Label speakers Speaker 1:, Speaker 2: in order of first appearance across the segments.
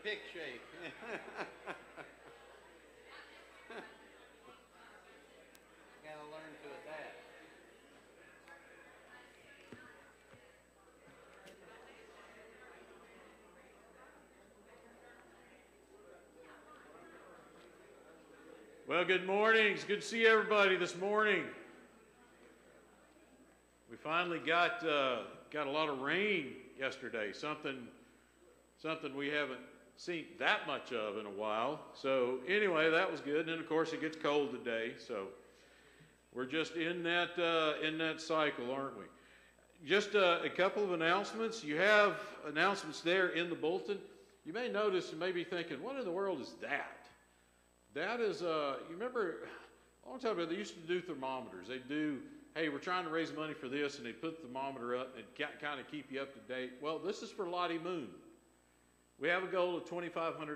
Speaker 1: kick shake. Gotta learn to adapt.
Speaker 2: Well, good morning. It's good to see everybody this morning. We finally got a lot of rain yesterday. Something we haven't seen that much of in a while. So anyway, that was good. And then of course it gets cold today. So we're just in that cycle, aren't we? Just a couple of announcements. You have announcements there in the bulletin. You may notice and may be thinking, what in the world is that? That is, you remember, a long time ago, they used to do thermometers. They'd do, hey, we're trying to raise money for this, and they'd put the thermometer up and kind of keep you up to date. Well, this is for Lottie Moon. We have a goal of $2,500.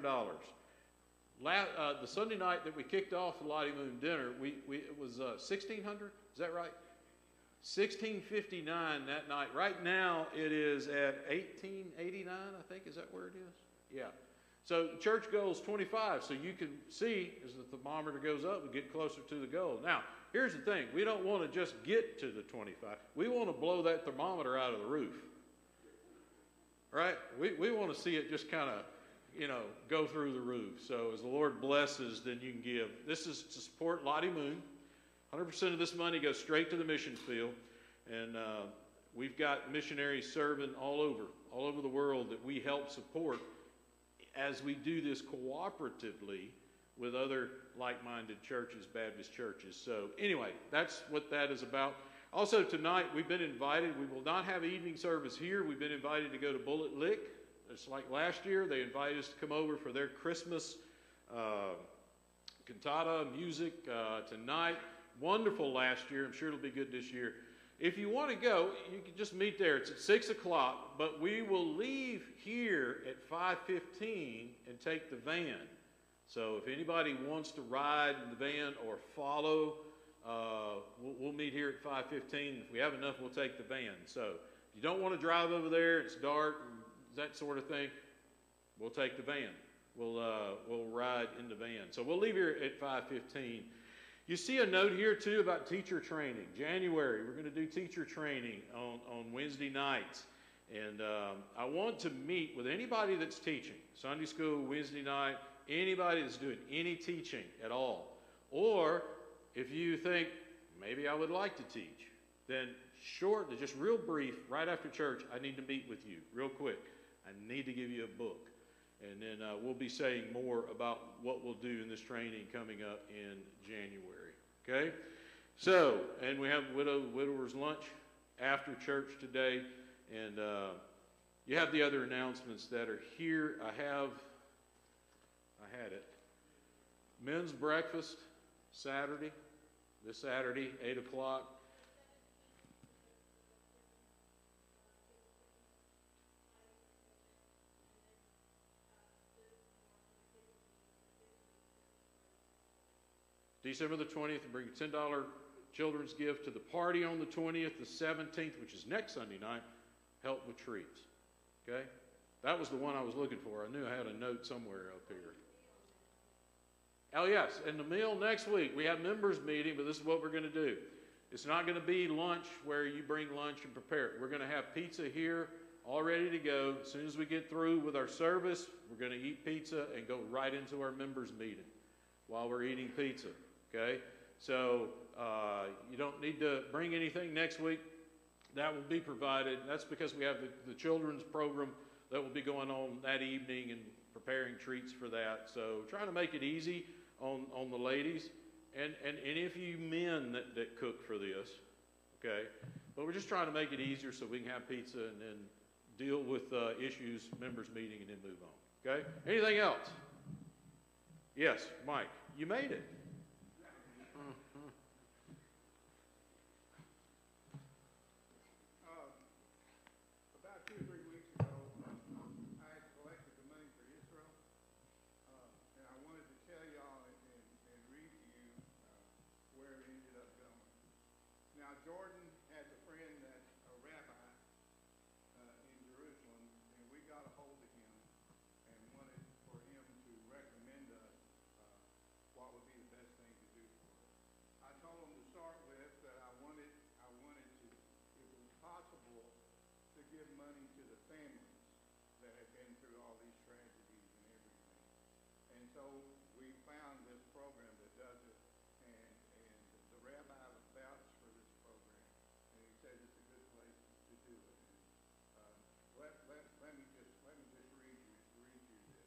Speaker 2: The Sunday night that we kicked off the Lottie Moon dinner, it was $1,600, is that right? $1,659 that night. Right now, it is at $1,889, I think, is that where it is? Yeah. So the church goal is 25, so you can see as the thermometer goes up, we get closer to the goal. Now, here's the thing. We don't want to just get to the 25. We want to blow that thermometer out of the roof. Right? We want to see it just kind of, go through the roof. So as the Lord blesses, then you can give. This is to support Lottie Moon. 100% of this money goes straight to the mission field. And we've got missionaries serving all over the world that we help support as we do this cooperatively with other like-minded churches, Baptist churches. So anyway, that's what that is about. Also tonight, we've been invited. We will not have evening service here. We've been invited to go to Bullet Lick. It's like last year. They invited us to come over for their Christmas cantata music tonight. Wonderful last year. I'm sure it'll be good this year. If you want to go, you can just meet there. It's at 6 o'clock, but we will leave here at 5:15 and take the van. So if anybody wants to ride in the van or follow, we'll meet here at 5:15. If we have enough, we'll take the van. So if you don't want to drive over there, it's dark, and that sort of thing, we'll take the van. We'll ride in the van. So we'll leave here at 5:15. You see a note here, too, about teacher training. January, we're going to do teacher training on Wednesday nights. And I want to meet with anybody that's teaching, Sunday school, Wednesday night, anybody that's doing any teaching at all. Or if you think, maybe I would like to teach, then just real brief, right after church, I need to meet with you real quick. I need to give you a book. And then we'll be saying more about what we'll do in this training coming up in January. Okay? So, and we have widower's lunch after church today. And you have the other announcements that are here. I had it. Men's breakfast this Saturday, 8 o'clock. December the 20th, bring a $10 children's gift to the party on the 20th. The 17th, which is next Sunday night, help with treats. Okay? That was the one I was looking for. I knew I had a note somewhere up here. Oh, yes, and the meal next week. We have members meeting, but this is what we're going to do. It's not going to be lunch where you bring lunch and prepare it. We're going to have pizza here all ready to go. As soon as we get through with our service, we're going to eat pizza and go right into our members meeting while we're eating pizza. Okay, so you don't need to bring anything next week. That will be provided. That's because we have the children's program that will be going on that evening and preparing treats for that. So trying to make it easy on the ladies and any of you men that cook for this. Okay, but we're just trying to make it easier so we can have pizza and then deal with issues, members meeting, and then move on. Okay, anything else? Yes, Mike, you made it.
Speaker 3: Jordan has a friend that's a rabbi in Jerusalem, and we got a hold of him and wanted for give money to the families that have been through all these tragedies and everything. And so we found this program that does it, and the rabbi vouched for this program, and he said it's a good place to do it. And let me just read you this.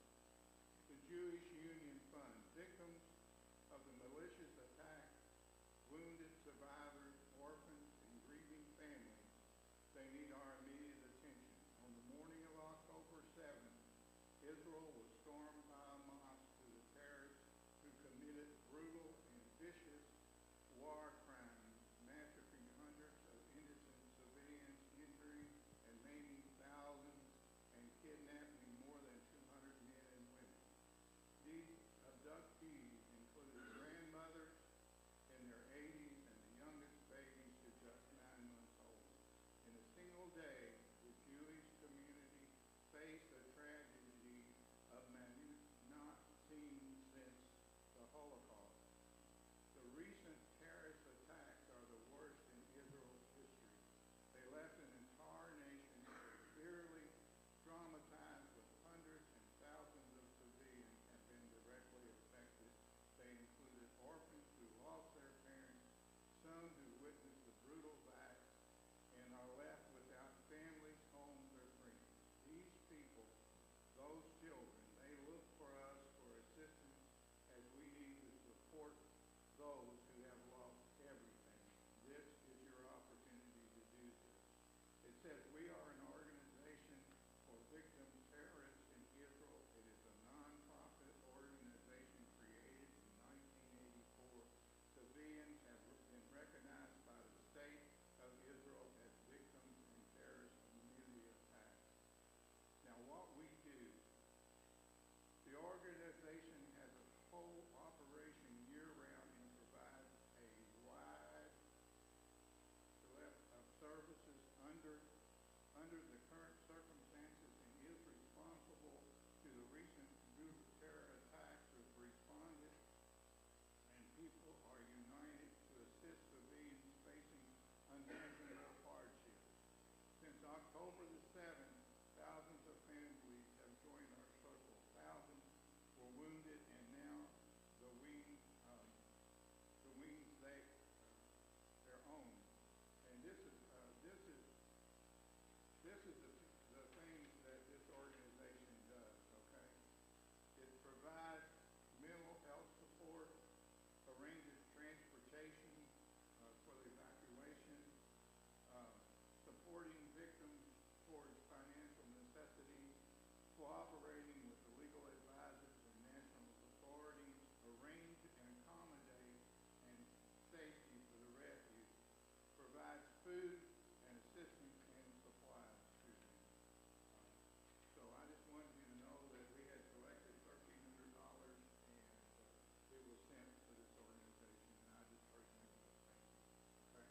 Speaker 3: The Jewish Union Fund, victims of the malicious attack, wounded survivors, orphans, and grieving families, they need our immediate attention. On the morning of October 7th, Israel was stormed by a mosque to the terrorists who committed brutal and vicious war crimes, massacring hundreds of innocent civilians, injuring and maiming thousands, and kidnapping more than 200 men and women. These abductees included grandmothers in their 80s and the youngest babies to just 9 months old. In a single day, the Jewish community faced a tragedy of not seen since the Holocaust. The recent terrorist attacks are the worst in Israel's history. They left an entire nation severely traumatized, with hundreds and thousands of civilians have been directly affected. They included orphans who lost their parents, some who witnessed the brutal acts, and are left without families, homes, or friends. These people, those children, they look for us for assistance as we need to support those who have lost everything. This is your opportunity to do this. It says we are an organization for victim terrorists in Israel. It is a non-profit organization created in 1984. Civilians have been recognized by the state of Israel as victims in terrorist community attacks. Now what we do, the organization has a whole operation year-round and provides a wide select of services under the current circumstances, and is responsible to the recent brutal terror attacks with responders, and people are united to assist civilians facing unimaginable hardships. Since October the 7th, thousands of families have joined our circle. Thousands were wounded, and now the wings their own. And this is the things that this organization does. Okay, it provides mental health support, arranges transportation for the evacuation, supporting victims towards financial necessities, cooperating with the legal advisors and national authorities, arrange and accommodate and safety for the refuge, provides food and assistance and supplies to them. So I just wanted you to know that we had collected $1,300 and it was sent to this organization, and I just personally want to thank you. Okay?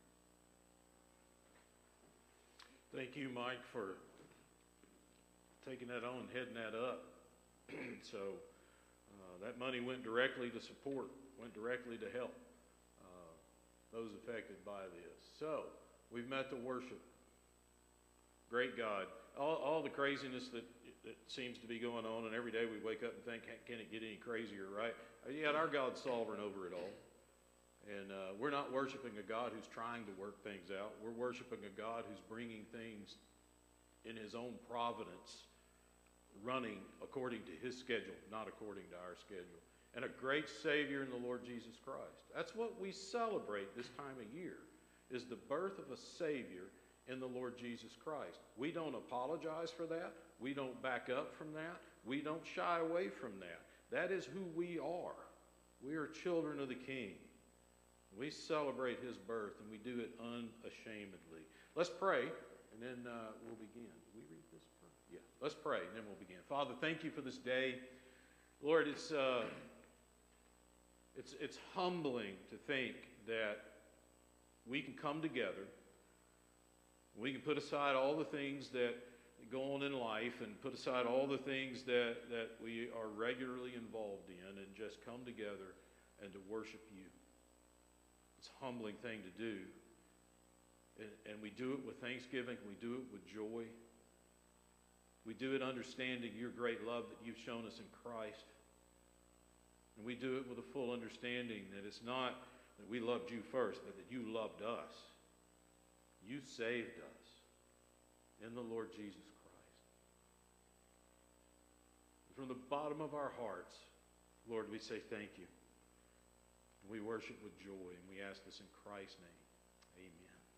Speaker 2: Thank you, Mike, for taking that on and heading that up. So that money went directly to support, went directly to help those affected by this. So we've met the worship. Great God. All the craziness that seems to be going on, and every day we wake up and think, can it get any crazier, right? Yet our God's sovereign over it all. And we're not worshiping a God who's trying to work things out. We're worshiping a God who's bringing things in his own providence, running according to his schedule, not according to our schedule. And a great Savior in the Lord Jesus Christ. That's what we celebrate this time of year, is the birth of a Savior in the Lord Jesus Christ. We don't apologize for that. We don't back up from that. We don't shy away from that. That is who we are. We are children of the King. We celebrate his birth, and we do it unashamedly. Let's pray, and then we'll begin. Did we read this? Yeah, let's pray, and then we'll begin. Father, thank you for this day. Lord, it's humbling to think that we can come together. We can put aside all the things that go on in life and put aside all the things that we are regularly involved in and just come together and to worship you. It's a humbling thing to do. And we do it with thanksgiving. We do it with joy. We do it understanding your great love that you've shown us in Christ. And we do it with a full understanding that it's not that we loved you first, but that you loved us. You saved us in the Lord Jesus Christ. From the bottom of our hearts, Lord, we say thank you. We worship with joy, and we ask this in Christ's name. Amen.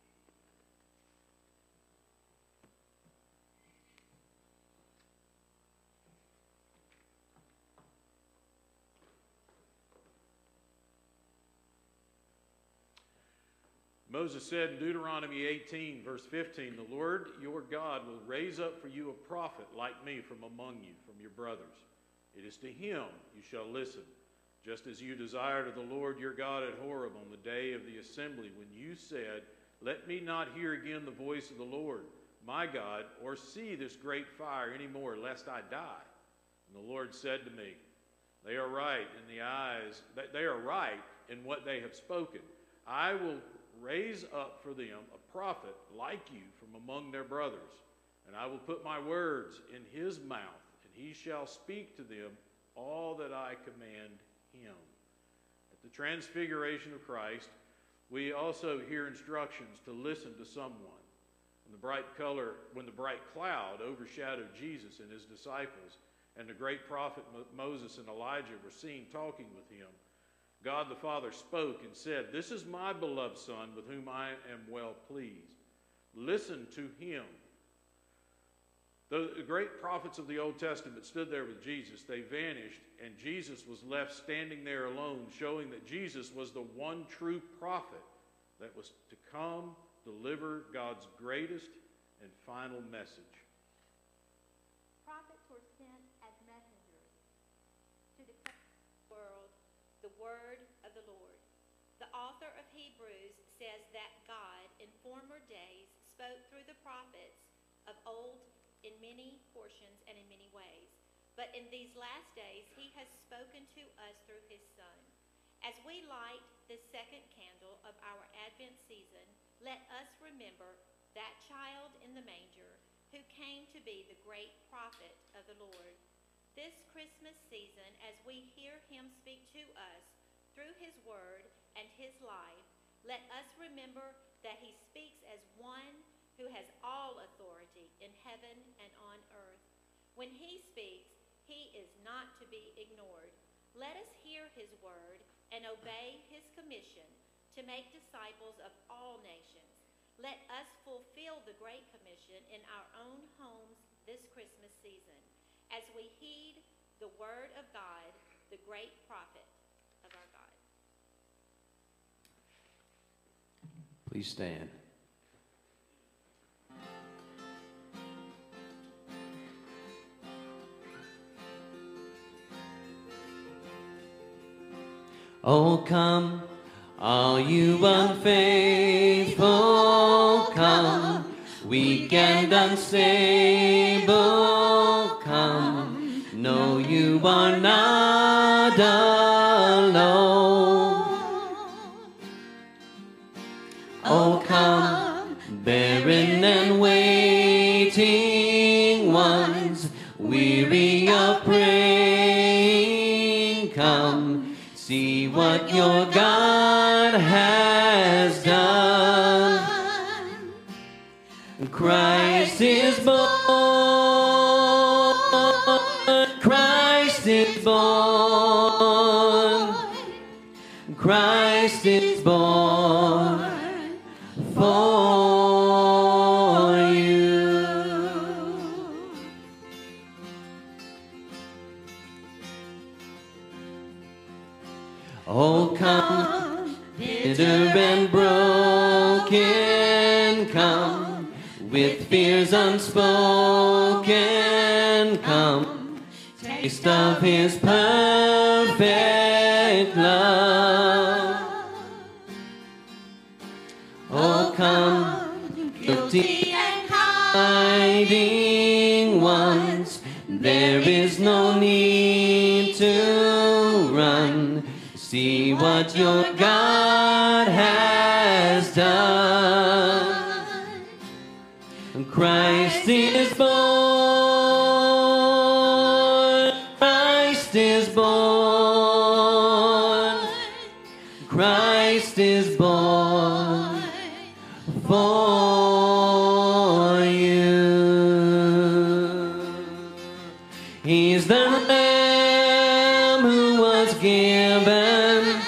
Speaker 2: Moses said in Deuteronomy 18, verse 15, the Lord your God will raise up for you a prophet like me from among you, from your brothers. It is to him you shall listen, just as you desired of the Lord your God at Horeb on the day of the assembly, when you said, let me not hear again the voice of the Lord, my God, or see this great fire any more, lest I die. And the Lord said to me, they are right in what they have spoken. I will raise up for them a prophet like you from among their brothers, and I will put my words in his mouth, and he shall speak to them all that I command him. At the transfiguration of Christ, we also hear instructions to listen to someone. When the bright cloud overshadowed Jesus and his disciples, and the great prophet Moses and Elijah were seen talking with him, God the Father spoke and said, this is my beloved Son with whom I am well pleased. Listen to him. The great prophets of the Old Testament stood there with Jesus. They vanished, and Jesus was left standing there alone, showing that Jesus was the one true prophet that was to come, deliver God's greatest and final message.
Speaker 4: Prophets were sent as messengers to declare to the world the word of the Lord. The author of Hebrews says that God in former days spoke through the prophets of old in many portions and in many ways. But in these last days he has spoken to us through his Son. As we light the second candle of our Advent season, let us remember that child in the manger who came to be the great prophet of the Lord. This Christmas season, as we hear him speak to us through his word and his life, let us remember that he speaks as one who has all authority in heaven and on earth. When he speaks, he is not to be ignored. Let us hear his word and obey his commission to make disciples of all nations. Let us fulfill the Great Commission in our own homes this Christmas season, as we heed the word of God, the great prophet of our God.
Speaker 1: Please stand. Oh, come, all you unfaithful, come, weak and unstable, come. No, you are not alone. Oh, come, barren and waiting ones, weary of praying, come. See what your God has done. Christ is born. Christ is born. Christ is born for you. Oh, come, bitter and broken, come, with fears unspoken, come, taste of his perfect love. Oh, come, guilty and hiding ones, there is no need to run. See what your God has done. Christ is born. Christ is born. Christ is born for you. He's the Lamb who was given,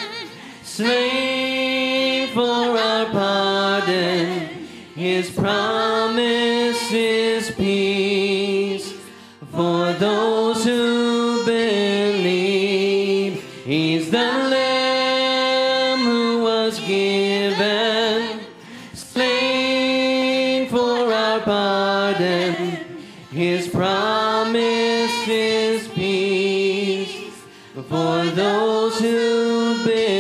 Speaker 1: slain for our pardon. His promise is peace for those who believe. He's the Lamb who was given, slain for our pardon. His promise is peace for those who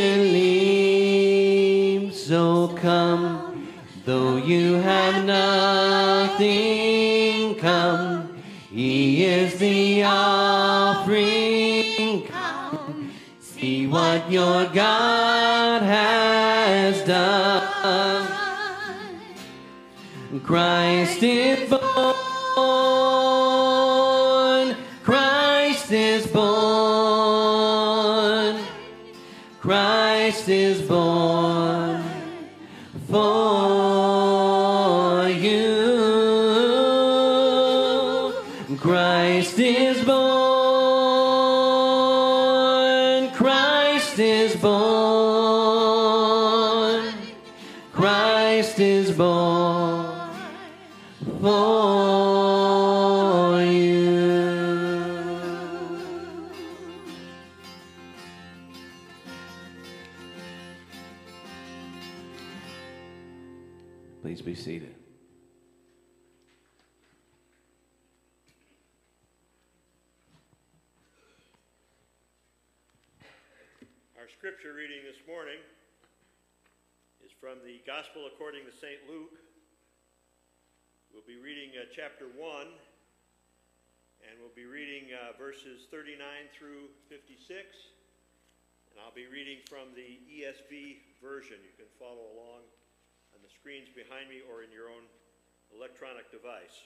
Speaker 1: believe. So come, though you have nothing, come. He is the offering. Come, see what your God has done. Christ is born. Christ is born. Christ is born for you. Christ is born. Christ is born. Christ is born for you. Please be seated.
Speaker 5: Our scripture reading this morning is from the Gospel according to St. Luke. We'll be reading chapter 1, and we'll be reading verses 39 through 56. And I'll be reading from the ESV version. You can follow along on the screens behind me or in your own electronic device.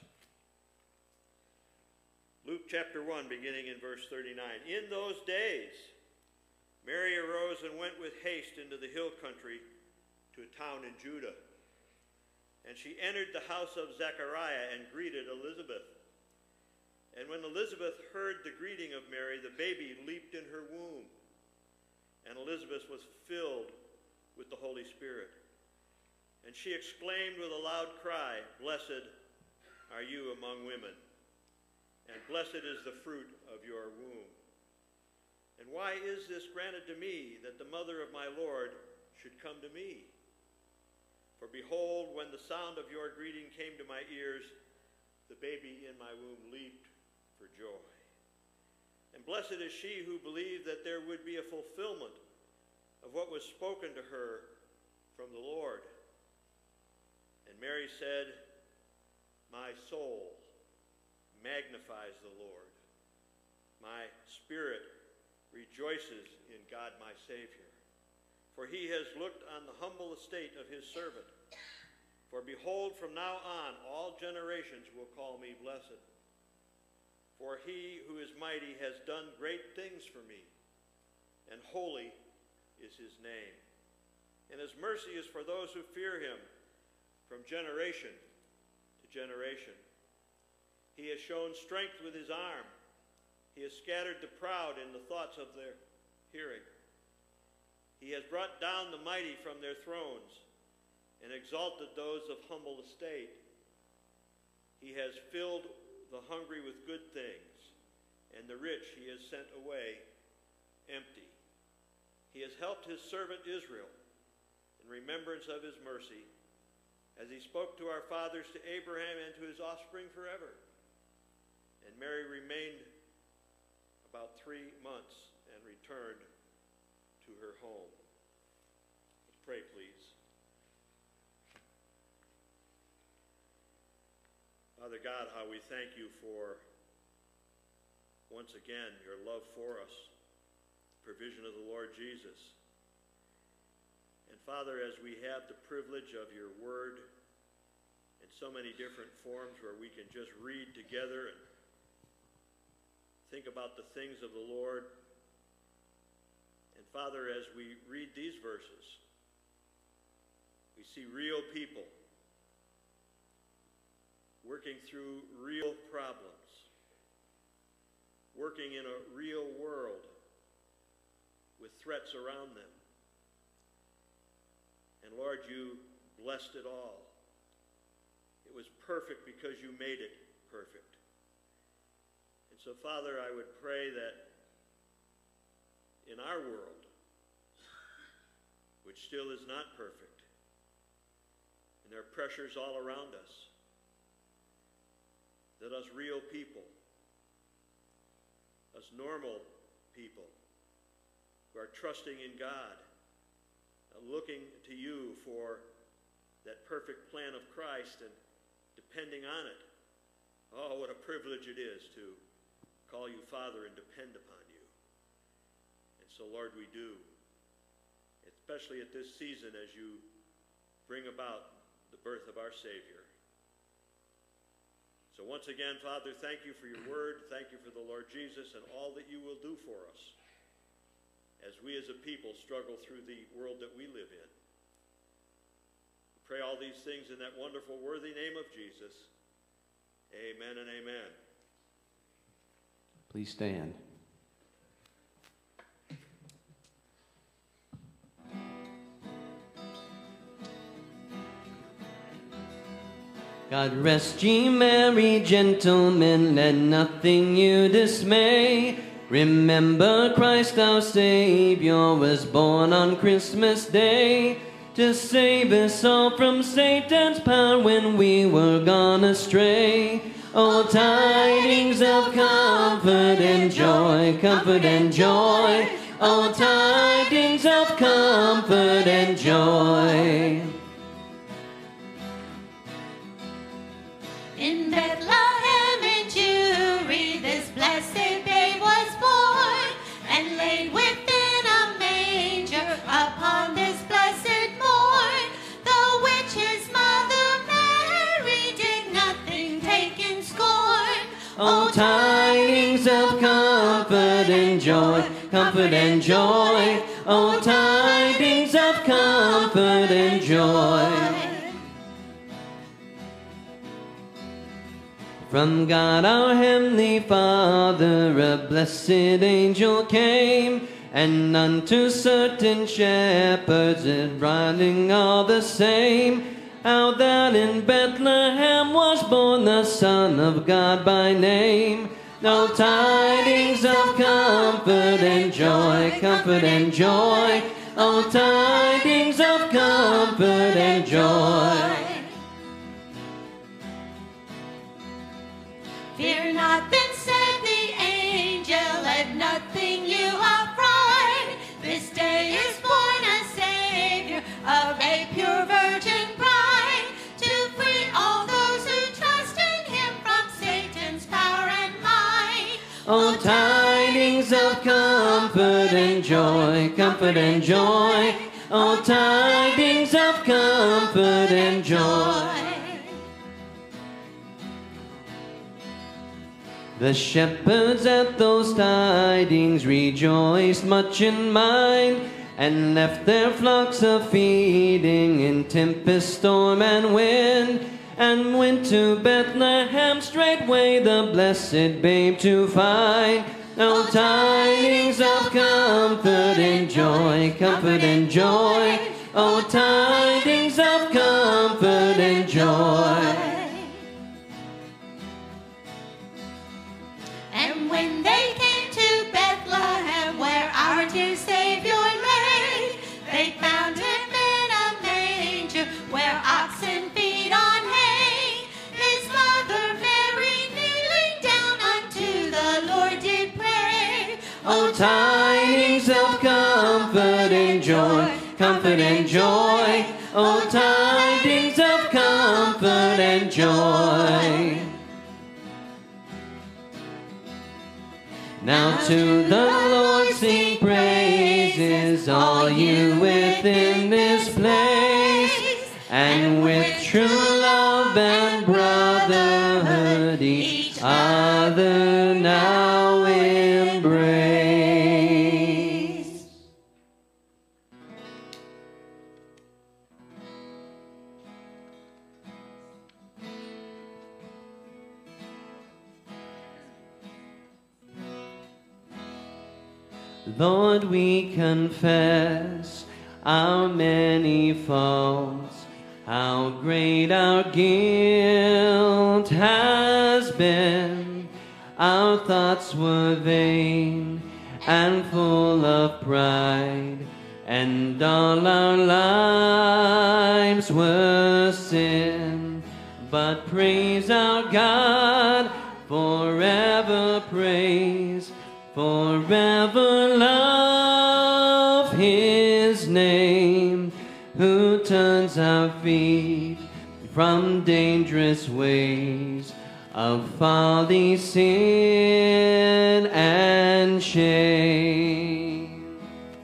Speaker 5: Luke chapter 1, beginning in verse 39. In those days, Mary arose and went with haste into the hill country to a town in Judah. And she entered the house of Zechariah and greeted Elizabeth. And when Elizabeth heard the greeting of Mary, the baby leaped in her womb. And Elizabeth was filled with the Holy Spirit. And she exclaimed with a loud cry, "Blessed are you among women, and blessed is the fruit of your womb. And why is this granted to me, that the mother of my Lord should come to me? For behold, when the sound of your greeting came to my ears, the baby in my womb leaped for joy. And blessed is she who believed that there would be a fulfillment of what was spoken to her from the Lord." And Mary said, "My soul magnifies the Lord. My spirit rejoices in God my Savior. For he has looked on the humble estate of his servant. For behold, from now on all generations will call me blessed. For he who is mighty has done great things for me, and holy is his name. And his mercy is for those who fear him from generation to generation. He has shown strength with his arm. He has scattered the proud in the thoughts of their hearing. He has brought down the mighty from their thrones and exalted those of humble estate. He has filled the hungry with good things, and the rich he has sent away empty. He has helped his servant Israel in remembrance of his mercy, as he spoke to our fathers, to Abraham, and to his offspring forever." And Mary remained about 3 months and returned to her home. Let's pray, please. Father God, how we thank you for, once again, your love for us, provision of the Lord Jesus. And Father, as we have the privilege of your word and so many different forms where we can just read together and think about the things of the Lord. And Father, as we read these verses, we see real people working through real problems, working in a real world with threats around them. And Lord, you blessed it all. It was perfect because you made it perfect. And so, Father, I would pray that in our world, which still is not perfect, and there are pressures all around us, that us real people, us normal people, who are trusting in God, looking to you for that perfect plan of Christ and depending on it. Oh, what a privilege it is to call you Father and depend upon you. And so, Lord, we do, especially at this season as you bring about the birth of our Savior. So once again, Father, thank you for your word. Thank you for the Lord Jesus and all that you will do for us as we as a people struggle through the world that we live in. We pray all these things in that wonderful, worthy name of Jesus. Amen and amen.
Speaker 1: Please stand. God rest ye merry gentlemen, let nothing you dismay. Remember Christ our Savior was born on Christmas Day to save us all from Satan's power when we were gone astray. Oh, tidings of comfort and joy, comfort and joy. Oh, tidings of comfort and joy.
Speaker 4: In Bethlehem in Jewry, this blessed babe was born, and laid within a manger upon this blessed morn. The which his mother Mary did nothing take in scorn.
Speaker 1: Oh, tidings of comfort and joy, comfort and joy. Oh, tidings of comfort and joy. From God our heavenly Father a blessed angel came, and unto certain shepherds it writing all the same, how that in Bethlehem was born the Son of God by name. No tidings of comfort and joy, comfort and joy. Oh, tidings of comfort and joy.
Speaker 4: Fear not, then said the angel, let nothing you affright. This day is born a Savior of a pure virgin bride, to free all those who trust in him from Satan's power and might.
Speaker 1: Oh, tidings of comfort and joy, comfort and joy. Oh, tidings of comfort and joy. The shepherds at those tidings rejoiced much in mind, and left their flocks a feeding in tempest, storm, and wind, and went to Bethlehem straightway the blessed babe to find. Oh, tidings of comfort and joy, comfort and joy. Oh, tidings of comfort and joy.
Speaker 4: And when they came to Bethlehem, where our dear Savior lay, they found him in a manger, where oxen feed on hay. His mother Mary kneeling down unto the Lord did pray.
Speaker 1: Oh, tidings of comfort and joy, comfort and joy. Oh, tidings of comfort and joy. Now to the Lord sing praises, all you within this place, and with true love and and brotherhood each other now embrace. Lord, we confess our many faults, how great our guilt has been. Our thoughts were vain and full of pride, and all our lives were sin. But praise our God, forever praise, forever love His name, who turns our feet from dangerous ways of folly, sin, and shame.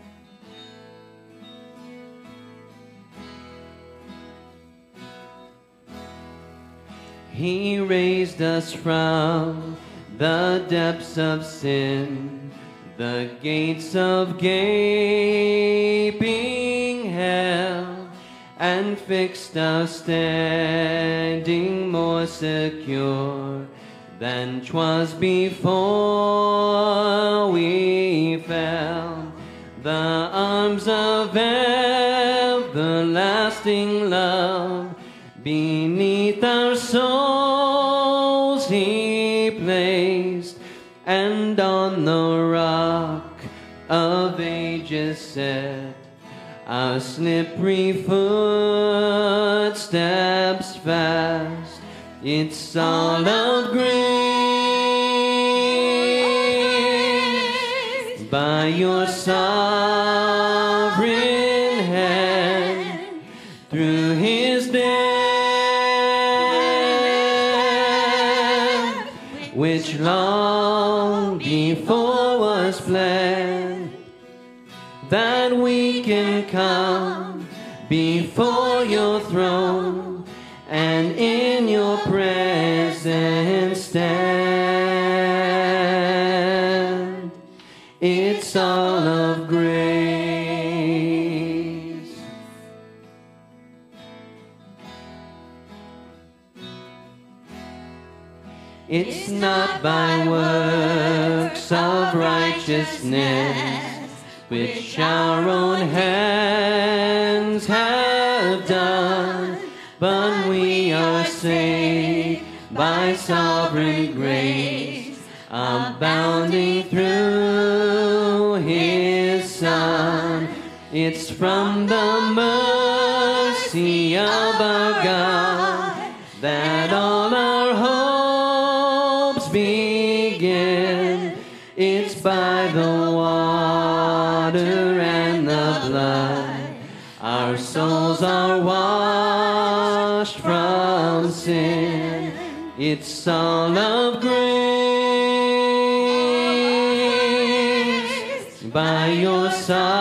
Speaker 1: He raised us from the depths of sin, the gates of gaping hell, and fixed our standing more secure than 'twas before we fell. The arms of everlasting love beneath our souls He placed, and on the rock of ages set our slippery footsteps fast. It's all of grace, by your sovereign hand, through His death, which long before was planned, that we can come before your throne and in your presence stand. It's all of grace. It's not by works of righteousness which our own hands have done, but we are saved by sovereign grace, abounding through His Son. It's from the mercy of our God that all our hopes begin. It's by the water and the blood our souls are washed from sin. It's all of grace, by your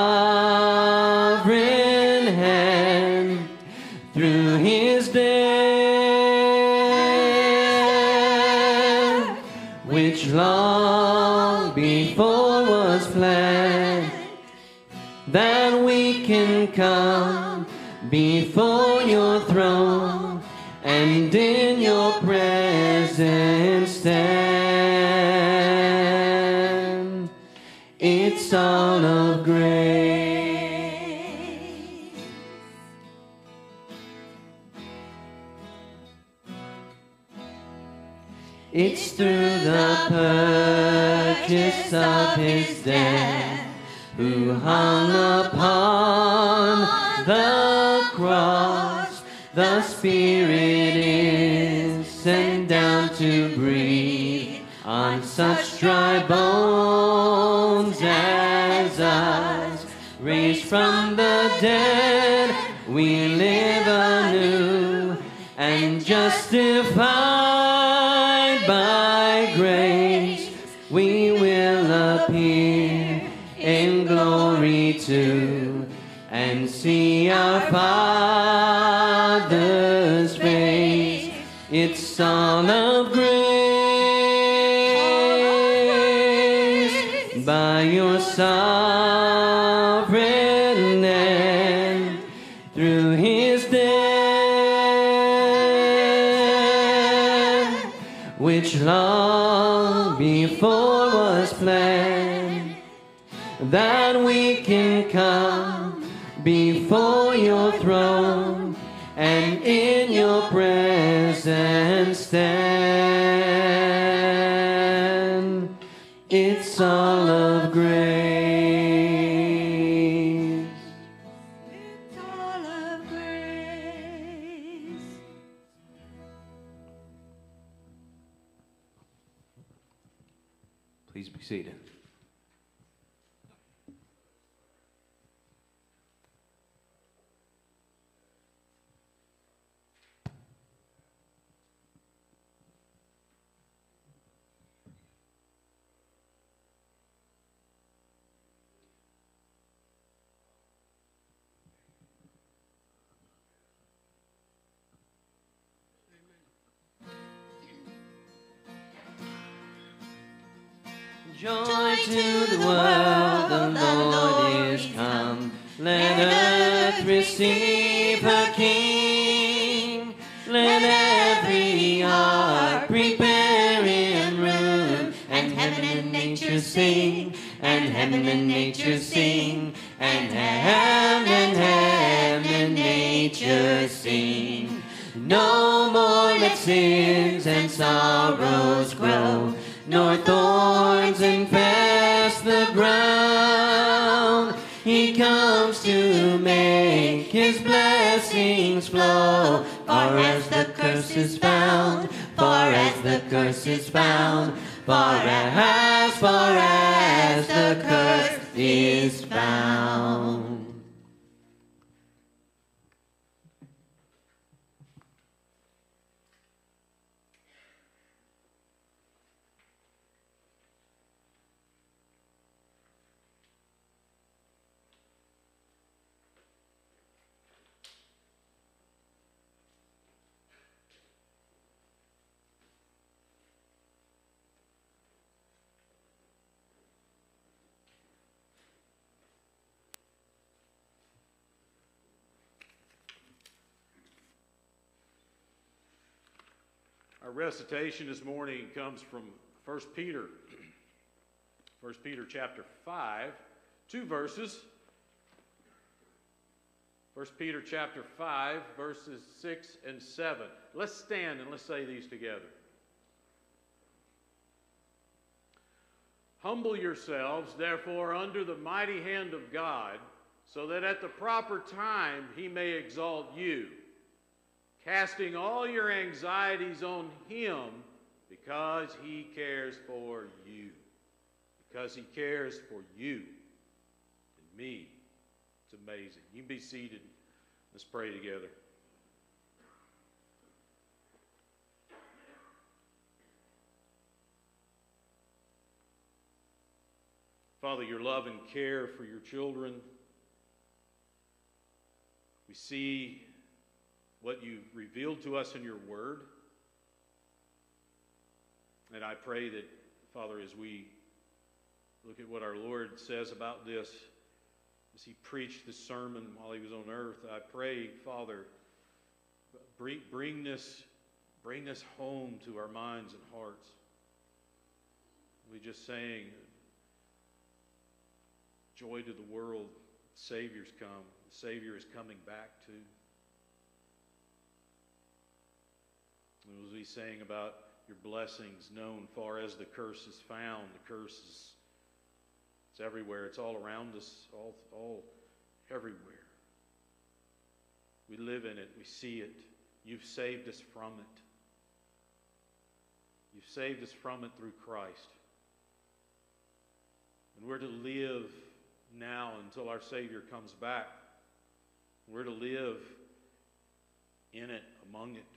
Speaker 1: sovereign hand, through His death, which long before was planned, that we can come before your throne and in your presence stand. It's all of grace. It's through the purchase of His death, who hung upon the cross, the Spirit is sent down to breathe on such dry bones as us. Raised from the dead, we live anew, and justified by grace, we will appear in glory too, and see our Father's face. It's all of grace by your sovereign hand through his death, which long before was planned, that we can come before your throne and in your presence stand. It's all of grace.
Speaker 6: It's all of grace.
Speaker 1: Please be seated. Joy to the world, the Lord is come. Let earth receive her King. Let every heart prepare him room. And heaven and nature sing, and heaven and nature sing, and heaven and nature sing. No more let sins and sorrows grow, nor thorns infest the ground. He comes to make his blessings flow. Far as the curse is found, far as the curse is found, far as the curse is found.
Speaker 2: Our recitation this morning comes from 1 Peter. 1 Peter chapter 5, 2 verses. 1 Peter chapter 5, verses 6 and 7. Let's stand and let's say these together. Humble yourselves, therefore, under the mighty hand of God, so that at the proper time he may exalt you, casting all your anxieties on him because he cares for you. Because he cares for you and me. It's amazing. You can be seated. Let's pray together. Father, your love and care for your children. We see what you've revealed to us in your word. And I pray that, Father, as we look at what our Lord says about this, as he preached this sermon while he was on earth, I pray, Father, bring this home to our minds and hearts. We just sang, joy to the world, the Savior's come. The Savior is coming back too. And as we sang about your blessings known far as the curse is found, the curse is it's everywhere. It's all around us, all everywhere. We live in it. We see it. You've saved us from it. You've saved us from it through Christ. And we're to live now until our Savior comes back. We're to live in it, among it.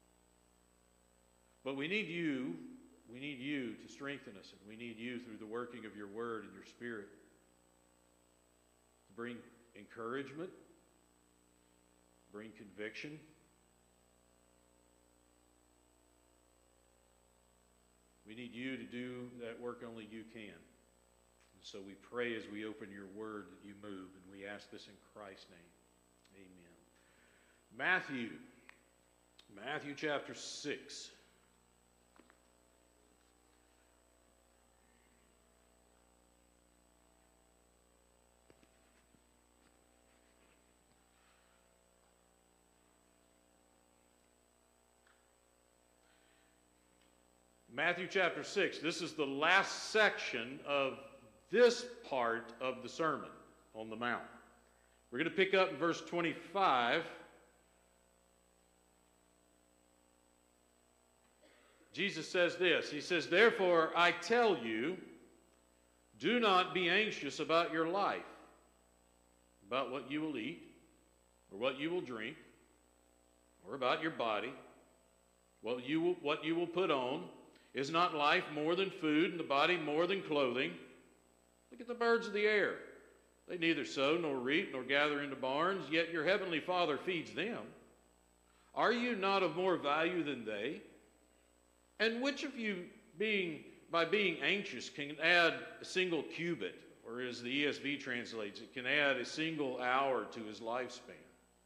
Speaker 2: But we need you. We need you to strengthen us, and we need you through the working of your word and your spirit to bring encouragement, bring conviction, We need you to do that work only you can. And so we pray as we open your word that you move, and we ask this in Christ's name. Amen. Matthew chapter 6. Matthew chapter 6. This is the last section of this part of the Sermon on the Mount. We're going to pick up in verse 25. Jesus says this. He says, "Therefore I tell you, do not be anxious about your life, about what you will eat, or what you will drink, or about your body, what you will put on. Is not life more than food, and the body more than clothing? Look at the birds of the air. They neither sow nor reap nor gather into barns, yet your heavenly Father feeds them. Are you not of more value than they? And which of you, by being anxious, can add a single cubit, or as the ESV translates it, can add a single hour to his lifespan?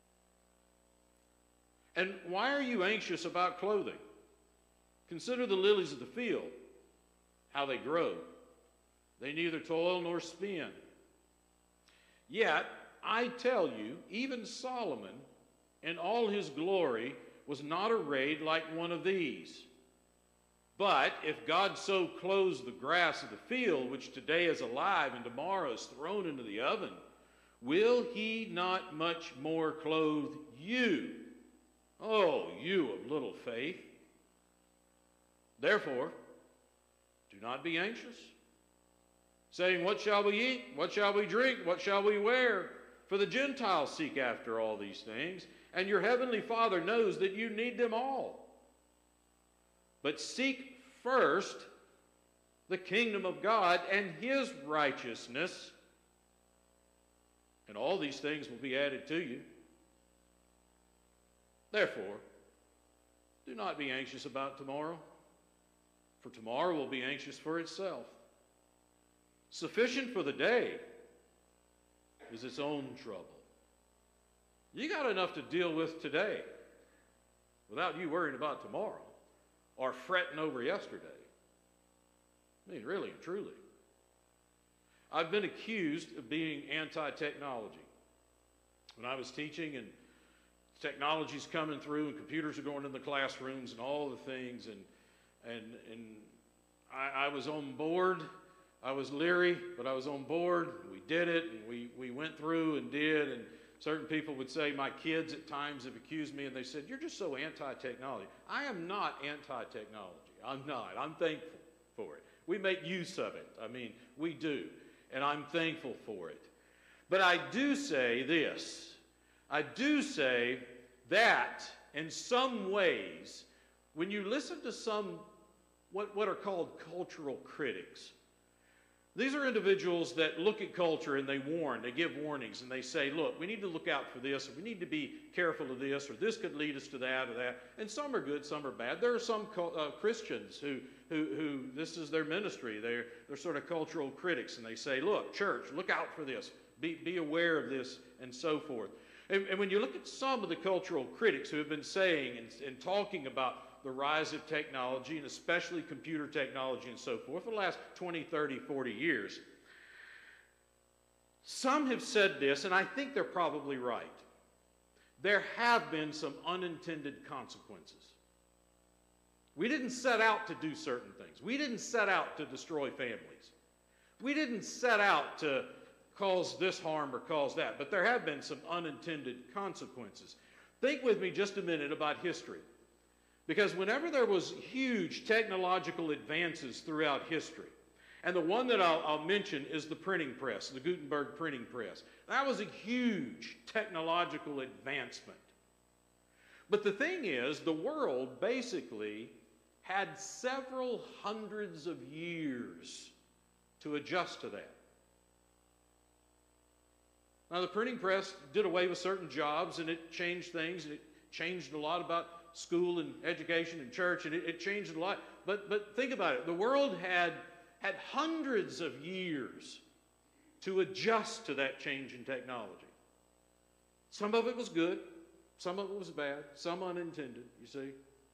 Speaker 2: And why are you anxious about clothing? Consider the lilies of the field, how they grow. They neither toil nor spin. Yet, I tell you, even Solomon, in all his glory, was not arrayed like one of these. But if God so clothes the grass of the field, which today is alive and tomorrow is thrown into the oven, will he not much more clothe you? Oh, you of little faith. Therefore, do not be anxious, saying, what shall we eat? What shall we drink? What shall we wear? For the Gentiles seek after all these things, and your heavenly Father knows that you need them all. But seek first the kingdom of God and his righteousness, and all these things will be added to you. Therefore, do not be anxious about tomorrow, for tomorrow will be anxious for itself. Sufficient for the day is its own trouble. You got enough to deal with today without you worrying about tomorrow or fretting over yesterday. I mean, really and truly. I've been accused of being anti-technology. When I was teaching and technology's coming through and computers are going in the classrooms and all the things, and I was on board. I was leery, but I was on board. We did it, and we went through and did, and certain people would say, my kids at times have accused me, and they said, you're just so anti-technology. I am not anti-technology. I'm not. I'm thankful for it. We make use of it. I mean, we do, and I'm thankful for it. But I do say this. I do say that in some ways, when you listen to some what are called cultural critics, these are individuals that look at culture and they warn, they give warnings, and they say, look, we need to look out for this, or we need to be careful of this, or this could lead us to that or that. And some are good, some are bad. There are some Christians who this is their ministry. They're sort of cultural critics, and they say, look, church, look out for this. Be aware of this, and so forth. And when you look at some of the cultural critics who have been saying and talking about the rise of technology, and especially computer technology and so forth, for the last 20, 30, 40 years, some have said this, and I think they're probably right. There have been some unintended consequences. We didn't set out to do certain things. We didn't set out to destroy families. We didn't set out to cause this harm or cause that, but there have been some unintended consequences. Think with me just a minute about history. Because whenever there was huge technological advances throughout history, and the one that I'll mention is the printing press, the Gutenberg printing press. That was a huge technological advancement. But the thing is, the world basically had several hundreds of years to adjust to that. Now, the printing press did away with certain jobs, and it changed things, and it changed a lot about school and education and church, and it changed a lot. But think about it. The world had hundreds of years to adjust to that change in technology. Some of it was good, some of it was bad, some unintended, you see.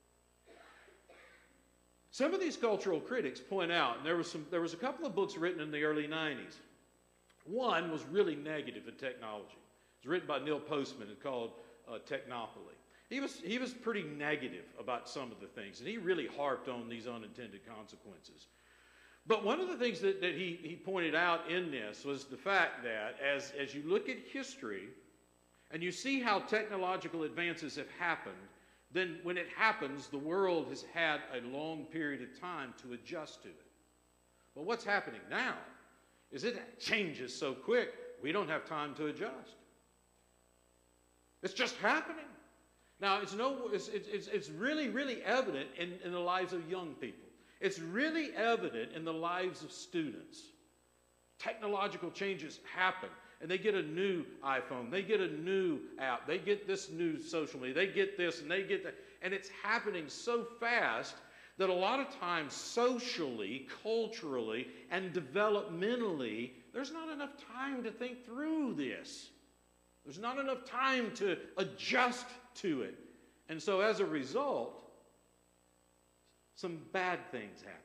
Speaker 2: Some of these cultural critics point out, and there was a couple of books written in the early 90s. One was really negative in technology. It was written by Neil Postman and called Technopoly. He was pretty negative about some of the things, and he really harped on these unintended consequences. But one of the things that he pointed out in this was the fact that as you look at history and you see how technological advances have happened, then when it happens, the world has had a long period of time to adjust to it. Well, what's happening now is it changes so quick, we don't have time to adjust. It's just happening. Now, it's really, really evident in the lives of young people. It's really evident in the lives of students. Technological changes happen, and they get a new iPhone, they get a new app, they get this new social media, they get this and they get that. And it's happening so fast that a lot of times socially, culturally, and developmentally, there's not enough time to think through this. There's not enough time to adjust to it. And so as a result, some bad things happen.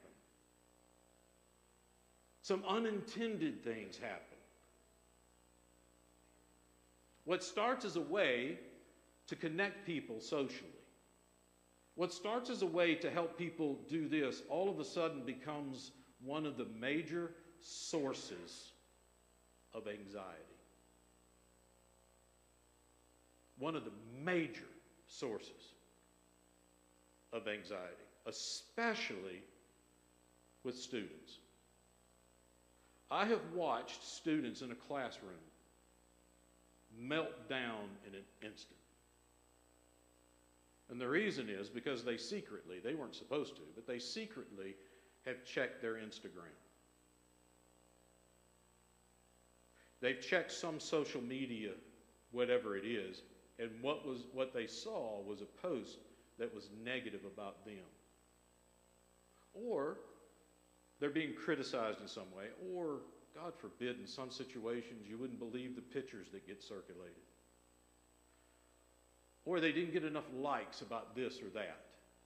Speaker 2: Some unintended things happen. What starts as a way to connect people socially, what starts as a way to help people do this, all of a sudden becomes one of the major sources of anxiety. One of the major sources of anxiety, especially with students. I have watched students in a classroom melt down in an instant. And the reason is because they weren't supposed to, but they secretly have checked their Instagram. They've checked some social media, whatever it is, and what they saw was a post that was negative about them. Or they're being criticized in some way, or, God forbid, in some situations you wouldn't believe the pictures that get circulated. Or they didn't get enough likes about this or that.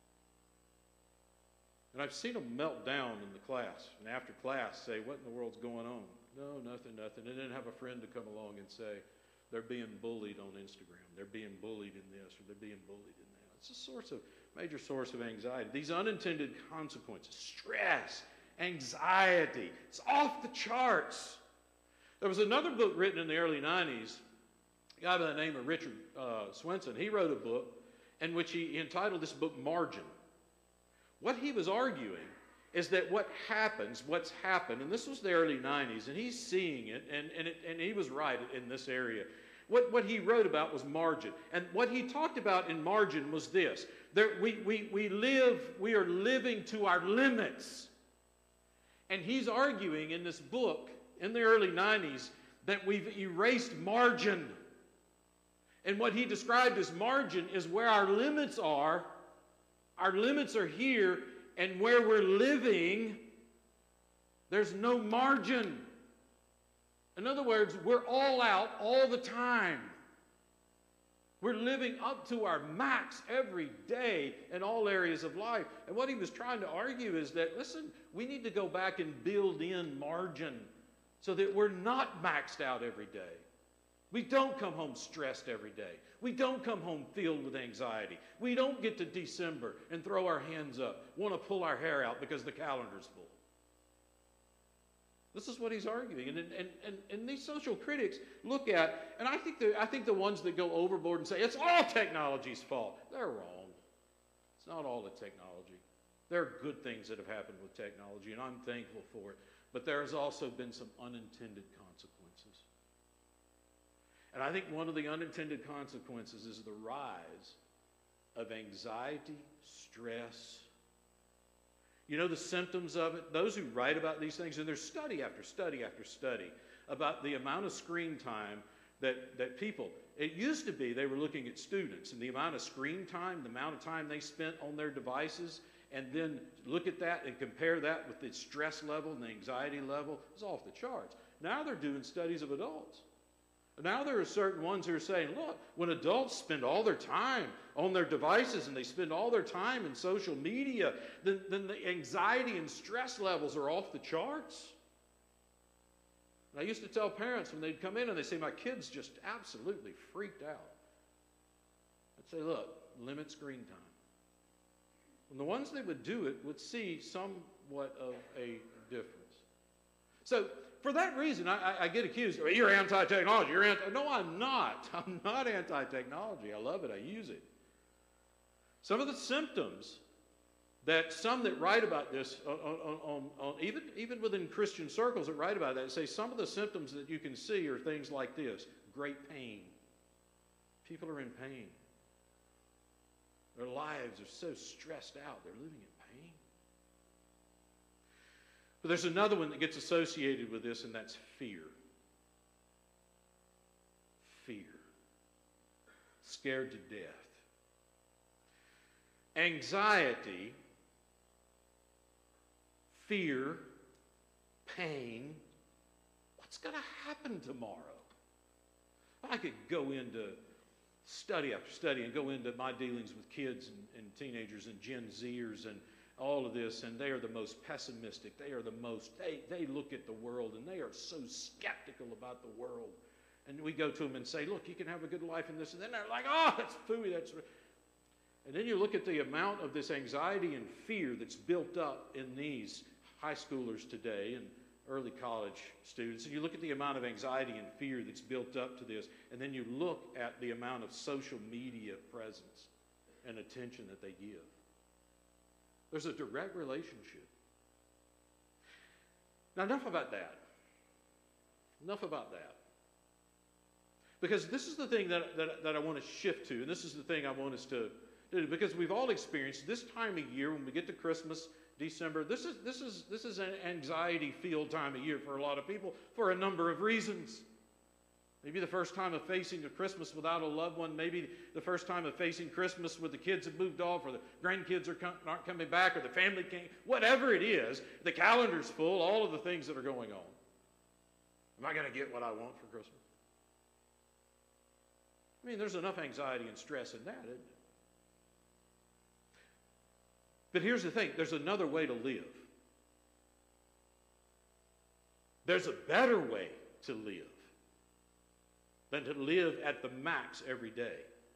Speaker 2: And I've seen them melt down in the class, and after class say, what in the world's going on? No, nothing. And then have a friend to come along and say, they're being bullied on Instagram. They're being bullied in this, or they're being bullied in that. It's a major source of anxiety. These unintended consequences, stress, anxiety, it's off the charts. There was another book written in the early 90s, a guy by the name of Richard Swenson. He wrote a book in which he entitled this book Margin. What he was arguing is that what's happened, and this was the early 90s, and he's seeing it, and he was right in this area. What he wrote about was margin. And what he talked about in margin was this. We are living to our limits. And he's arguing in this book, in the early 90s, that we've erased margin. And what he described as margin is where our limits are. Our limits are here, and where we're living, there's no margin. In other words, we're all out all the time. We're living up to our max every day in all areas of life. And what he was trying to argue is that, listen, we need to go back and build in margin so that we're not maxed out every day. We don't come home stressed every day. We don't come home filled with anxiety. We don't get to December and throw our hands up, want to pull our hair out because the calendar's full. This is what he's arguing. And these social critics look at, and I think the ones that go overboard and say, it's all technology's fault, they're wrong. It's not all the technology. There are good things that have happened with technology, and I'm thankful for it. But there has also been some unintended consequences. And I think one of the unintended consequences is the rise of anxiety, stress. You know the symptoms of it? Those who write about these things, and there's study after study after study about the amount of screen time that people, it used to be they were looking at students and the amount of screen time, the amount of time they spent on their devices, and then look at that and compare that with the stress level and the anxiety level. It's off the charts. Now they're doing studies of adults. Now there are certain ones who are saying, look, when adults spend all their time on their devices and they spend all their time in social media, then the anxiety and stress levels are off the charts. And I used to tell parents when they'd come in and they'd say, my kid's just absolutely freaked out. I'd say, look, limit screen time. And the ones that would do it would see somewhat of a difference. So, for that reason, I get accused, well, you're anti-technology. No, I'm not. I'm not anti-technology. I love it. I use it. Some of the symptoms that some that write about this, even within Christian circles that write about that, say some of the symptoms that you can see are things like this. Great pain. People are in pain. Their lives are so stressed out. They're living in pain. But there's another one that gets associated with this, and that's fear. Fear. Scared to death. Anxiety, fear, pain. What's going to happen tomorrow? I could go into study after study and go into my dealings with kids and teenagers and Gen Zers and all of this, and they are the most pessimistic. They are the most, they look at the world and they are so skeptical about the world. And we go to them and say, look, you can have a good life in this. And then they're like, oh, that's phooey. And then you look at the amount of this anxiety and fear that's built up in these high schoolers today and early college students, and you look at the amount of anxiety and fear that's built up to this, and then you look at the amount of social media presence and attention that they give. There's a direct relationship. Now, enough about that. Enough about that. Because this is the thing that I want to shift to, and this is the thing I want us to do, because we've all experienced this time of year when we get to Christmas, December. This is an anxiety-filled time of year for a lot of people for a number of reasons. Maybe the first time of facing a Christmas without a loved one. Maybe the first time of facing Christmas where the kids have moved off, or the grandkids aren't coming back, or the family can't. Whatever it is, the calendar's full. All of the things that are going on. Am I going to get what I want for Christmas? I mean, there's enough anxiety and stress in that, isn't it? But here's the thing, there's another way to live. There's a better way to live than to live at the max every day.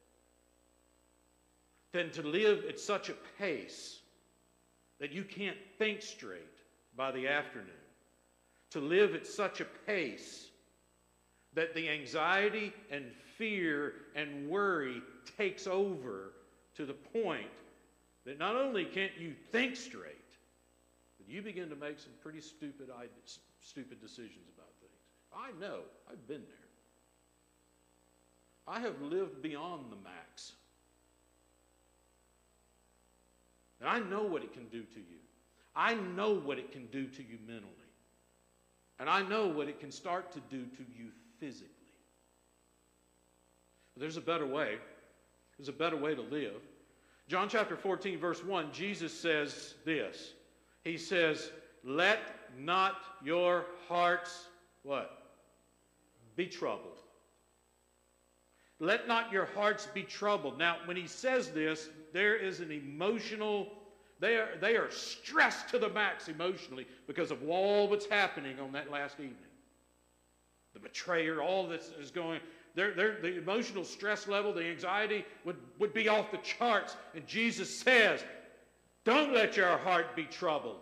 Speaker 2: Than to live at such a pace that you can't think straight by the afternoon. To live at such a pace that the anxiety and fear and worry takes over to the point that not only can't you think straight, but you begin to make some pretty stupid decisions about things. I know. I've been there. I have lived beyond the max. And I know what it can do to you. I know what it can do to you mentally. And I know what it can start to do to you physically. But there's a better way. There's a better way to live. John chapter 14, verse 1, Jesus says this. He says, let not your hearts, what? Be troubled. Let not your hearts be troubled. Now, when he says this, there is an emotional, they are stressed to the max emotionally because of all that's happening on that last evening. The betrayer, all this is going, the emotional stress level, the anxiety would be off the charts. And Jesus says, don't let your heart be troubled.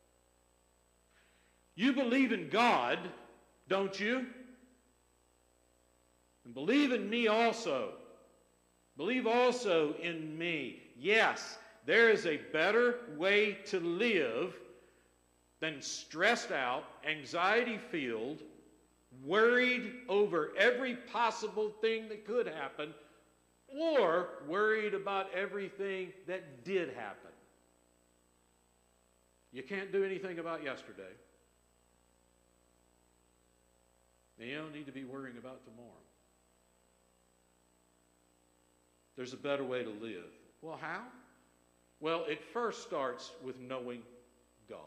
Speaker 2: You believe in God, don't you? And believe in me also. Believe also in me. Yes, there is a better way to live than stressed out, anxiety-filled, worried over every possible thing that could happen, or worried about everything that did happen. You can't do anything about yesterday. And you don't need to be worrying about tomorrow. there's a better way to live. Well, how? Well, it first starts with knowing God.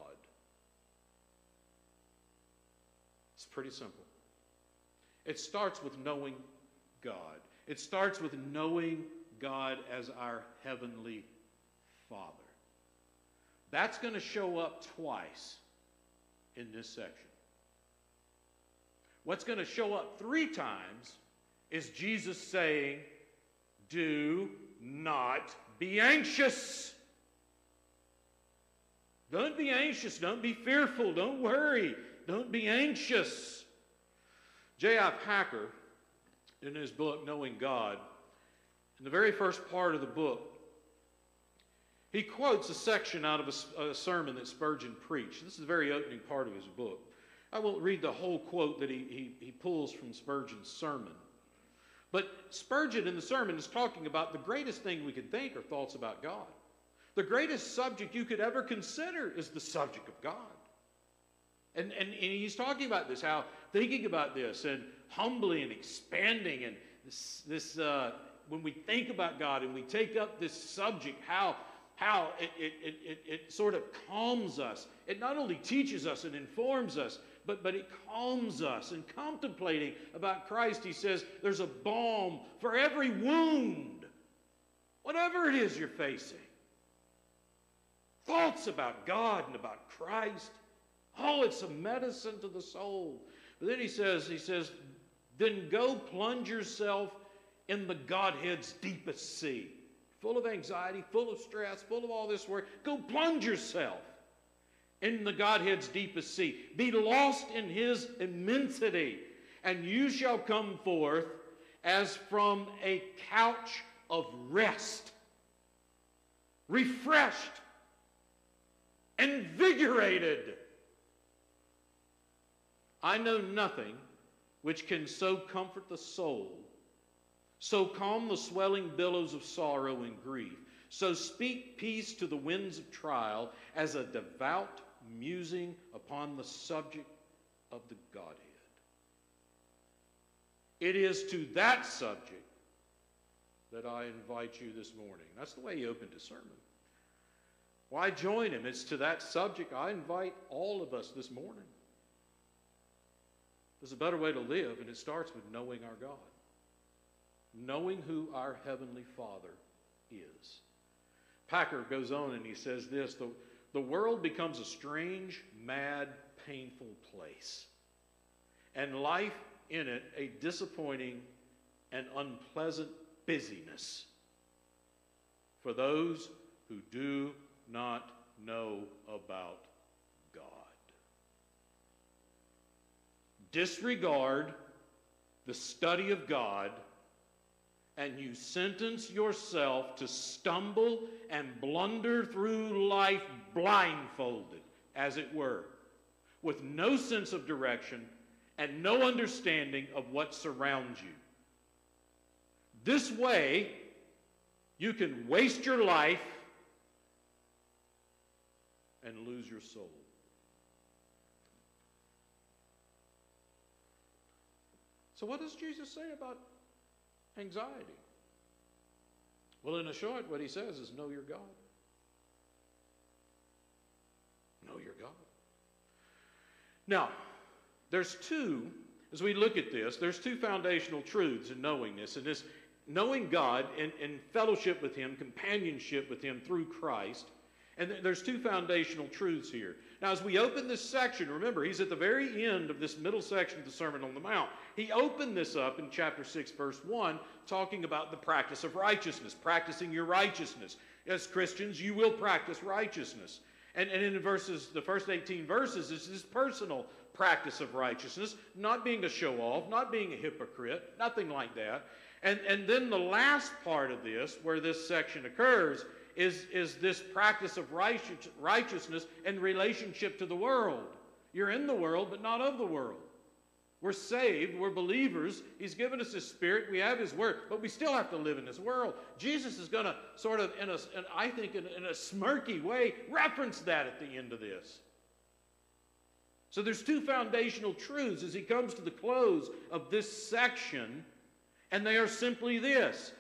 Speaker 2: It's pretty simple. It starts with knowing God. It starts with knowing God as our Heavenly Father. That's going to show up twice in this section. What's going to show up 3 times is Jesus saying, do not be anxious. Don't be anxious. Don't be fearful. Don't worry. Don't be anxious. J.I. Packer, in his book, Knowing God, in the very first part of the book, he quotes a section out of a sermon that Spurgeon preached. This is the very opening part of his book. I won't read the whole quote that he pulls from Spurgeon's sermon. But Spurgeon in the sermon is talking about the greatest thing we can think are thoughts about God. The greatest subject you could ever consider is the subject of God. And he's talking about this, how thinking about this and humbly and expanding and this when we think about God and we take up this subject, how it sort of calms us. It not only teaches us and informs us, but it calms us. And contemplating about Christ, he says, there's a balm for every wound, whatever it is you're facing. Thoughts about God and about Christ. Oh, it's a medicine to the soul. But then he says, then go plunge yourself in the Godhead's deepest sea. Full of anxiety, full of stress, full of all this work. Go plunge yourself in the Godhead's deepest sea. Be lost in His immensity, and you shall come forth as from a couch of rest, refreshed, invigorated. I know nothing which can so comfort the soul, so calm the swelling billows of sorrow and grief, so speak peace to the winds of trial, as a devout musing upon the subject of the Godhead. It is to that subject that I invite you this morning. That's the way he opened his sermon. Why join him? It's to that subject I invite all of us this morning. There's a better way to live, and it starts with knowing our God. Knowing who our Heavenly Father is. Packer goes on and he says this, the world becomes a strange, mad, painful place, and life in it a disappointing and unpleasant busyness for those who do not know about God. Disregard the study of God, and you sentence yourself to stumble and blunder through life blindfolded, as it were, with no sense of direction and no understanding of what surrounds you. This way, you can waste your life and lose your soul. So what does Jesus say about anxiety? Well, in a short, what he says is know your God. Know your God. Now, there's two, as we look at this, there's two foundational truths in knowing this. And this knowing God and fellowship with Him, companionship with Him through Christ. And there's two foundational truths here. Now, as we open this section, remember, he's at the very end of this middle section of the Sermon on the Mount. He opened this up in chapter 6, verse 1, talking about the practice of righteousness, practicing your righteousness. As Christians, you will practice righteousness. And in the first 18 verses, is this personal practice of righteousness, not being a show-off, not being a hypocrite, nothing like that. And then the last part of this, where this section occurs, is this practice of righteousness in relationship to the world. You're in the world, but not of the world. We're saved. We're believers. He's given us His Spirit. We have His Word, but we still have to live in this world. Jesus is going to sort of, in a smirky way, reference that at the end of this. So there's two foundational truths as he comes to the close of this section, and they are simply this.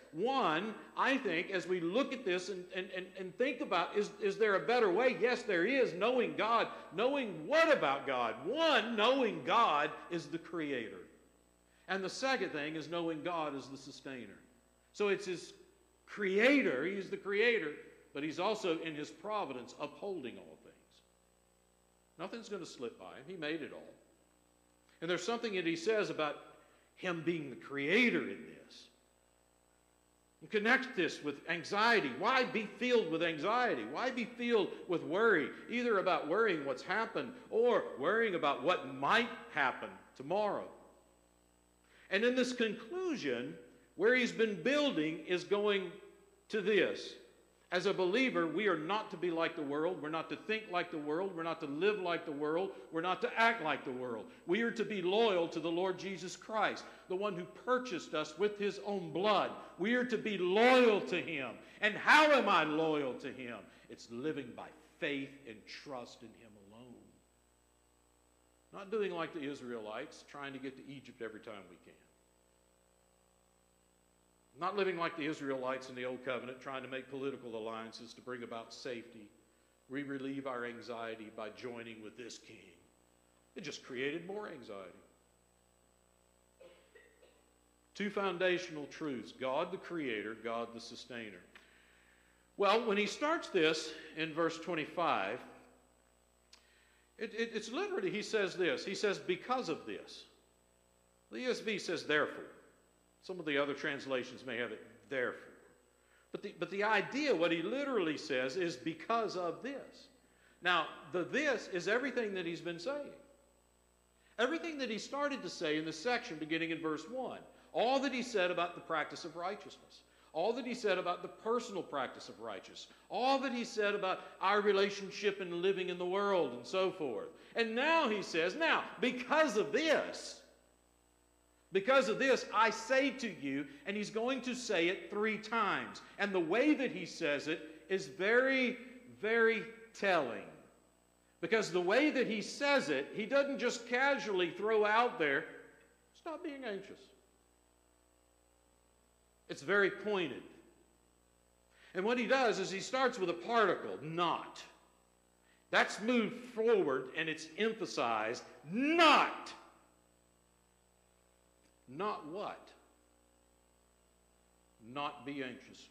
Speaker 2: One, I think, as we look at this and think about, is there a better way? Yes, there is. Knowing God. Knowing what about God? One, knowing God is the creator. And the second thing is knowing God is the sustainer. So it's his creator. He's the creator, but he's also in his providence upholding all things. Nothing's going to slip by him. He made it all. And there's something that he says about him being the creator in this. You connect this with anxiety. Why be filled with anxiety? Why be filled with worry? Either about worrying what's happened or worrying about what might happen tomorrow. And in this conclusion, where he's been building is going to this. As a believer, we are not to be like the world. We're not to think like the world. We're not to live like the world. We're not to act like the world. We are to be loyal to the Lord Jesus Christ, the one who purchased us with his own blood. We are to be loyal to him. And how am I loyal to him? It's living by faith and trust in him alone. Not doing like the Israelites, trying to get to Egypt every time we can. Not living like the Israelites in the Old Covenant, trying to make political alliances to bring about safety. We relieve our anxiety by joining with this king. It just created more anxiety. Two foundational truths: God the creator, God the sustainer. Well, when he starts this in verse 25, it's literally, he says this. He says, because of this. The ESV says, therefore. Some of the other translations may have it, therefore. But the idea, what he literally says, is because of this. Now, the this is everything that he's been saying. Everything that he started to say in this section beginning in verse 1. All that he said about the practice of righteousness. All that he said about the personal practice of righteousness. All that he said about our relationship and living in the world and so forth. And now he says, now, because of this, I say to you, and he's going to say it 3 times. And the way that he says it is very, very telling. Because the way that he says it, he doesn't just casually throw out there, stop being anxious. It's very pointed. And what he does is he starts with a particle, not. That's moved forward and it's emphasized, not. Not what? Not be anxious.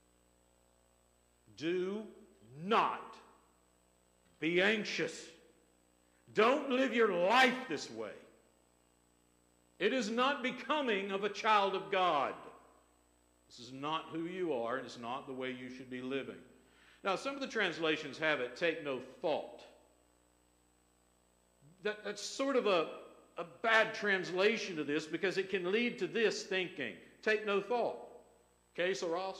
Speaker 2: Do not be anxious. Don't live your life this way. It is not becoming of a child of God. This is not who you are, and it's not the way you should be living. Now, some of the translations have it, take no thought. That's sort of a bad translation of this because it can lead to this thinking. Take no thought. Okay, Sarah.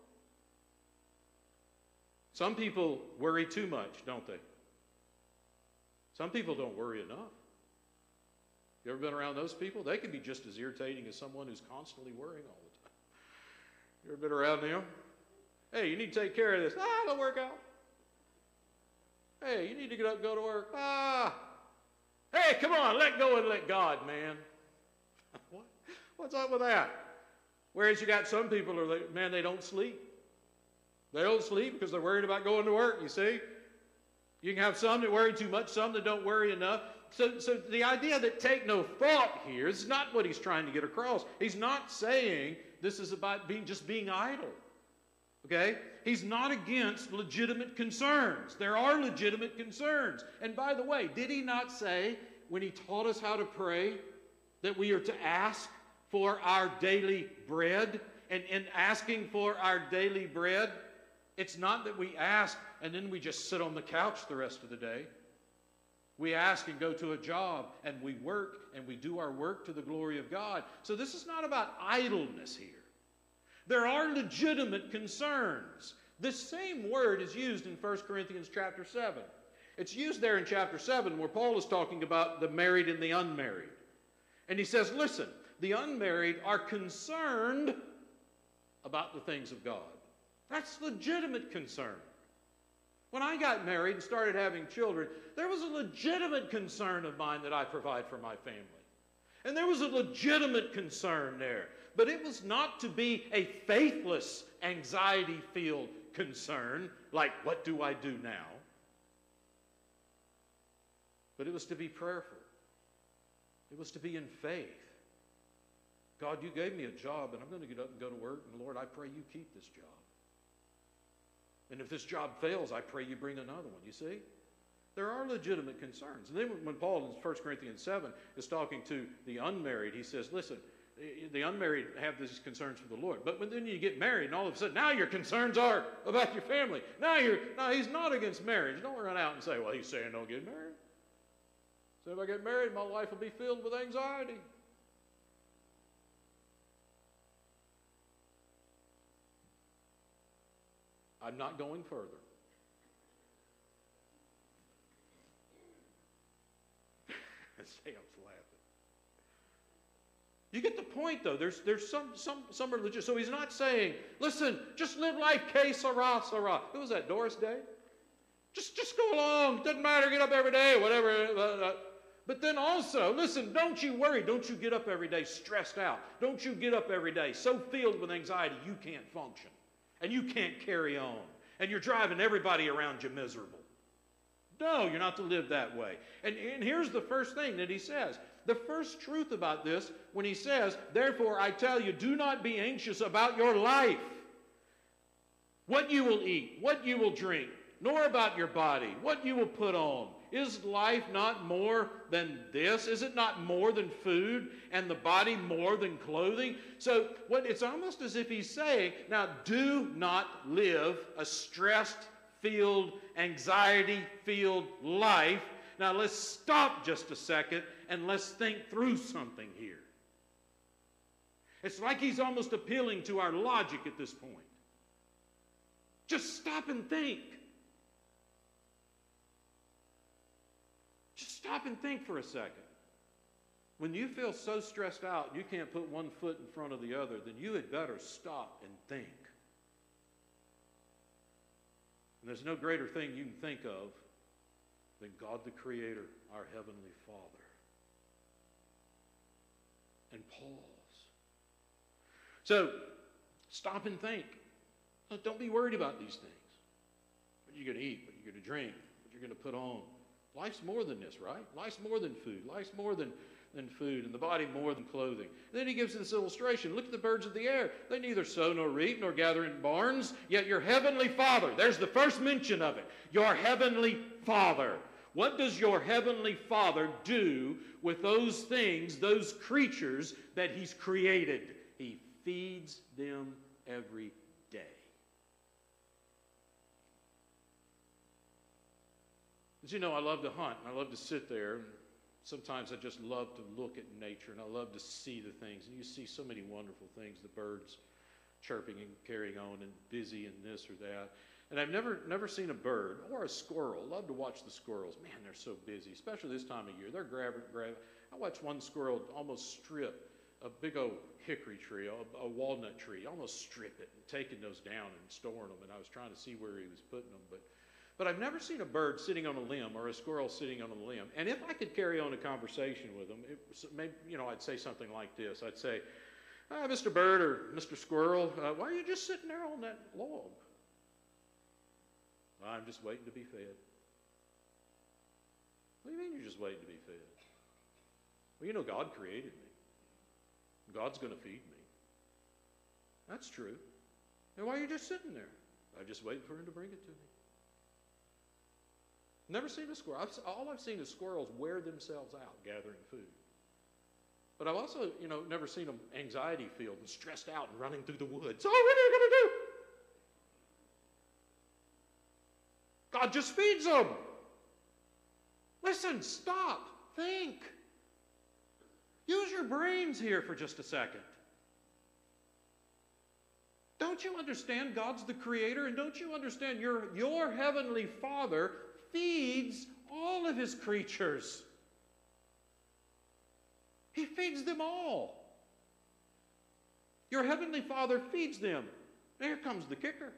Speaker 2: Some people worry too much, don't they? Some people don't worry enough. You ever been around those people? They can be just as irritating as someone who's constantly worrying all the time. You ever been around them? Hey, you need to take care of this. It'll work out. Hey, you need to get up and go to work. Hey, come on, let go and let God, man. What? What's up with that? Whereas you got some people who are, man, they don't sleep. They don't sleep because they're worried about going to work, you see. You can have some that worry too much, some that don't worry enough. So the idea that take no thought here is not what he's trying to get across. He's not saying this is about just being idle. Okay? He's not against legitimate concerns. There are legitimate concerns. And by the way, did he not say when he taught us how to pray that we are to ask for our daily bread? And in asking for our daily bread, it's not that we ask and then we just sit on the couch the rest of the day. We ask and go to a job and we work and we do our work to the glory of God. So this is not about idleness here. There are legitimate concerns. This same word is used in 1 Corinthians chapter 7. It's used there in chapter 7 where Paul is talking about the married and the unmarried. And he says, listen, the unmarried are concerned about the things of God. That's legitimate concern. When I got married and started having children, there was a legitimate concern of mine that I provide for my family. And there was a legitimate concern there But it was not to be a faithless, anxiety-filled concern, like, what do I do now? But it was to be prayerful. It was to be in faith. God, you gave me a job, and I'm going to get up and go to work, and Lord, I pray you keep this job. And if this job fails, I pray you bring another one. You see? There are legitimate concerns. And then when Paul in 1 Corinthians 7 is talking to the unmarried, he says, listen, the unmarried have these concerns for the Lord. But when then you get married, and all of a sudden, now your concerns are about your family. Now he's not against marriage. Don't run out and say, well, he's saying don't get married. So if I get married, my life will be filled with anxiety. I'm not going further. Sam's laughing. You get the point, though. There's some religion. So he's not saying, listen, just live life, que sera, sera. Who was that, Doris Day? Just go along. Doesn't matter. Get up every day, whatever. But then also, listen, don't you worry. Don't you get up every day stressed out. Don't you get up every day so filled with anxiety you can't function. And you can't carry on. And you're driving everybody around you miserable. No, you're not to live that way. And here's the first thing that he says. The first truth about this, when he says, therefore I tell you, do not be anxious about your life. What you will eat, what you will drink, nor about your body, what you will put on. Is life not more than this? Is it not more than food, and the body more than clothing? So it's almost as if he's saying, now do not live a stress-filled, anxiety-filled life. Now let's stop just a second and let's think through something here. It's like he's almost appealing to our logic at this point. Just stop and think. Just stop and think for a second. When you feel so stressed out you can't put one foot in front of the other, then you had better stop and think. And there's no greater thing you can think of than God the Creator, our Heavenly Father. And pause. So, stop and think. Don't be worried about these things. What you're going to eat, what you're going to drink, what you're going to put on. Life's more than this, right? Life's more than food. Life's more than food, and the body more than clothing. And then he gives this illustration. Look at the birds of the air. They neither sow nor reap nor gather in barns, yet your heavenly Father, there's the first mention of it, your heavenly Father. What does your heavenly Father do with those things, those creatures that he's created? He feeds them every day. As you know, I love to hunt, and I love to sit there. And sometimes I just love to look at nature, and I love to see the things. And you see so many wonderful things, the birds chirping and carrying on and busy and this or that. And I've never seen a bird or a squirrel. Love to watch the squirrels. Man, they're so busy, especially this time of year. They're grabbing. I watched one squirrel almost strip a big old hickory tree, a walnut tree, almost strip it and taking those down and storing them. And I was trying to see where he was putting them. But I've never seen a bird sitting on a limb or a squirrel sitting on a limb. And if I could carry on a conversation with them, I'd say something like this. I'd say, Mr. Bird or Mr. Squirrel, why are you just sitting there on that log? Well, I'm just waiting to be fed. What do you mean you're just waiting to be fed? Well, you know, God created me. God's going to feed me. That's true. And why are you just sitting there? I'm just waiting for him to bring it to me. Never seen a squirrel. All I've seen is squirrels wear themselves out gathering food. But I've also, never seen them anxiety-filled and stressed out and running through the woods. Oh, what are you going to do? God just feeds them. Listen, stop, think. Use your brains here for just a second. Don't you understand God's the Creator? And don't you understand your Heavenly Father feeds all of His creatures? He feeds them all. Your Heavenly Father feeds them. Here comes the kicker.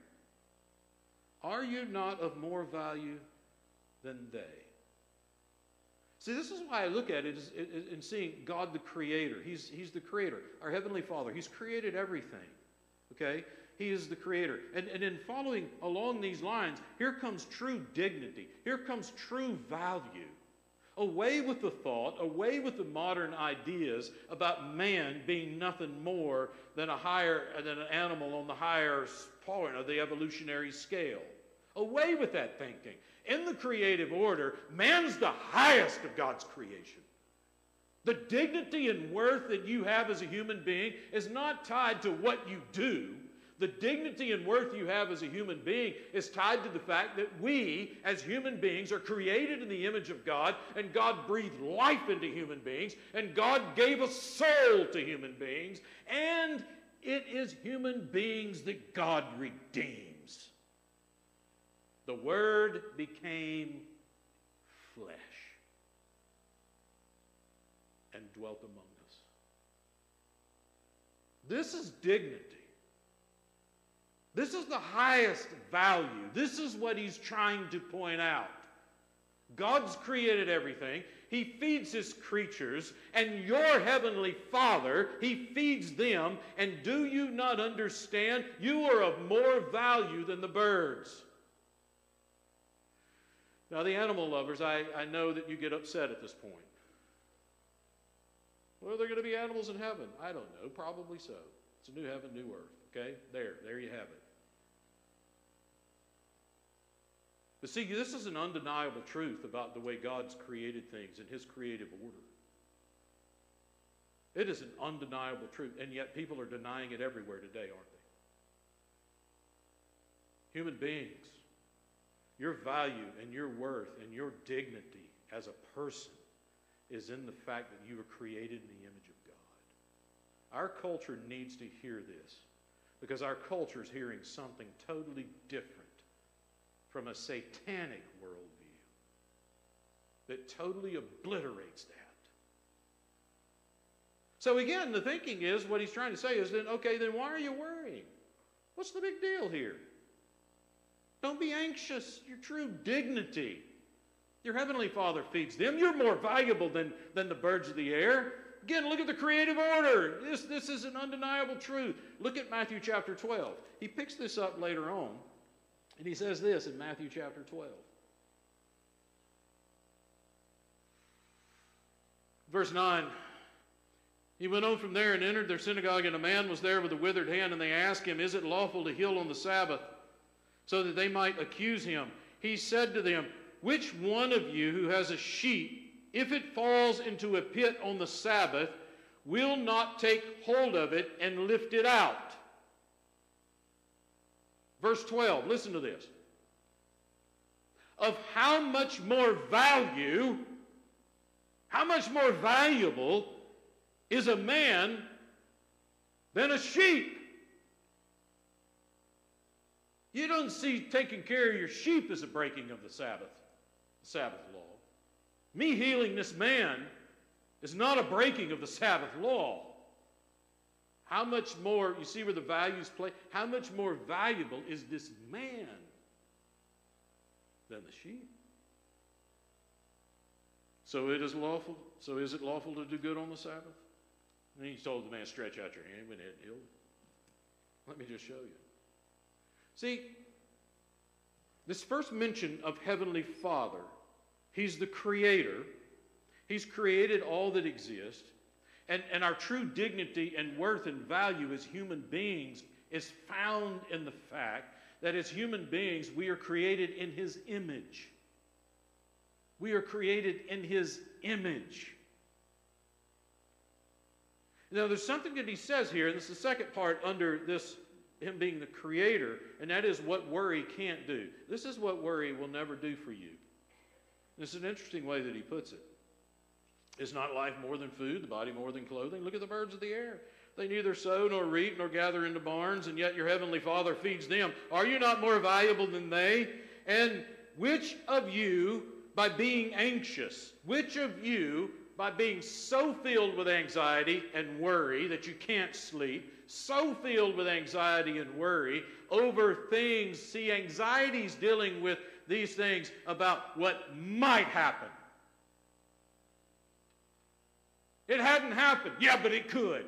Speaker 2: Are you not of more value than they? See, this is why I look at it as in seeing God the Creator. He's the Creator, our Heavenly Father. He's created everything. Okay? He is the Creator. And in following along these lines, here comes true dignity. Here comes true value. Away with the thought, away with the modern ideas about man being nothing more than an animal on the higher point of the evolutionary scale. Away with that thinking. In the creative order, man's the highest of God's creation. The dignity and worth that you have as a human being is not tied to what you do. The dignity and worth you have as a human being is tied to the fact that we, as human beings, are created in the image of God, and God breathed life into human beings, and God gave a soul to human beings, and it is human beings that God redeems. The Word became flesh and dwelt among us. This is dignity. This is the highest value. This is what he's trying to point out. God's created everything. He feeds his creatures, and your heavenly Father, he feeds them. And do you not understand? You are of more value than the birds. Now, the animal lovers, I know that you get upset at this point. Well, are there going to be animals in heaven? I don't know. Probably so. It's a new heaven, new earth. Okay? There you have it. But see, this is an undeniable truth about the way God's created things in his creative order. It is an undeniable truth, and yet people are denying it everywhere today, aren't they? Human beings, your value and your worth and your dignity as a person is in the fact that you were created in the image of God. Our culture needs to hear this, because our culture is hearing something totally different from a satanic worldview that totally obliterates that. So again, the thinking is, what he's trying to say is, then why are you worrying? What's the big deal here? Don't be anxious. Your true dignity. Your heavenly Father feeds them. You're more valuable than the birds of the air. Again, look at the creative order. This is an undeniable truth. Look at Matthew chapter 12. He picks this up later on, and he says this in Matthew chapter 12. Verse 9. He went on from there and entered their synagogue, and a man was there with a withered hand, and they asked him, "Is it lawful to heal on the Sabbath?" So that they might accuse him. He said to them, "Which one of you who has a sheep, if it falls into a pit on the Sabbath, will not take hold of it and lift it out?" Verse 12, listen to this. Of how much more value, how much more valuable is a man than a sheep? You don't see taking care of your sheep as a breaking of the Sabbath law. Me healing this man is not a breaking of the Sabbath law. How much more, you see where the values play? How much more valuable is this man than the sheep? So is it lawful to do good on the Sabbath? And he told the man, "Stretch out your hand." Went ahead and healed him. Let me just show you. See, this first mention of Heavenly Father, he's the creator. He's created all that exists. And our true dignity and worth and value as human beings is found in the fact that as human beings, we are created in his image. We are created in his image. Now, there's something that he says here, and this is the second part under this, him being the creator, and that is what worry can't do. This is what worry will never do for you. This is an interesting way that he puts it. Is not life more than food, the body more than clothing? Look at the birds of the air. They neither sow nor reap nor gather into barns, and yet your heavenly Father feeds them. Are you not more valuable than they? And which of you, by being anxious, which of you, by being so filled with anxiety and worry that you can't sleep, so filled with anxiety and worry over things, see, anxiety's dealing with these things about what might happen. It hadn't happened. Yeah, but it could.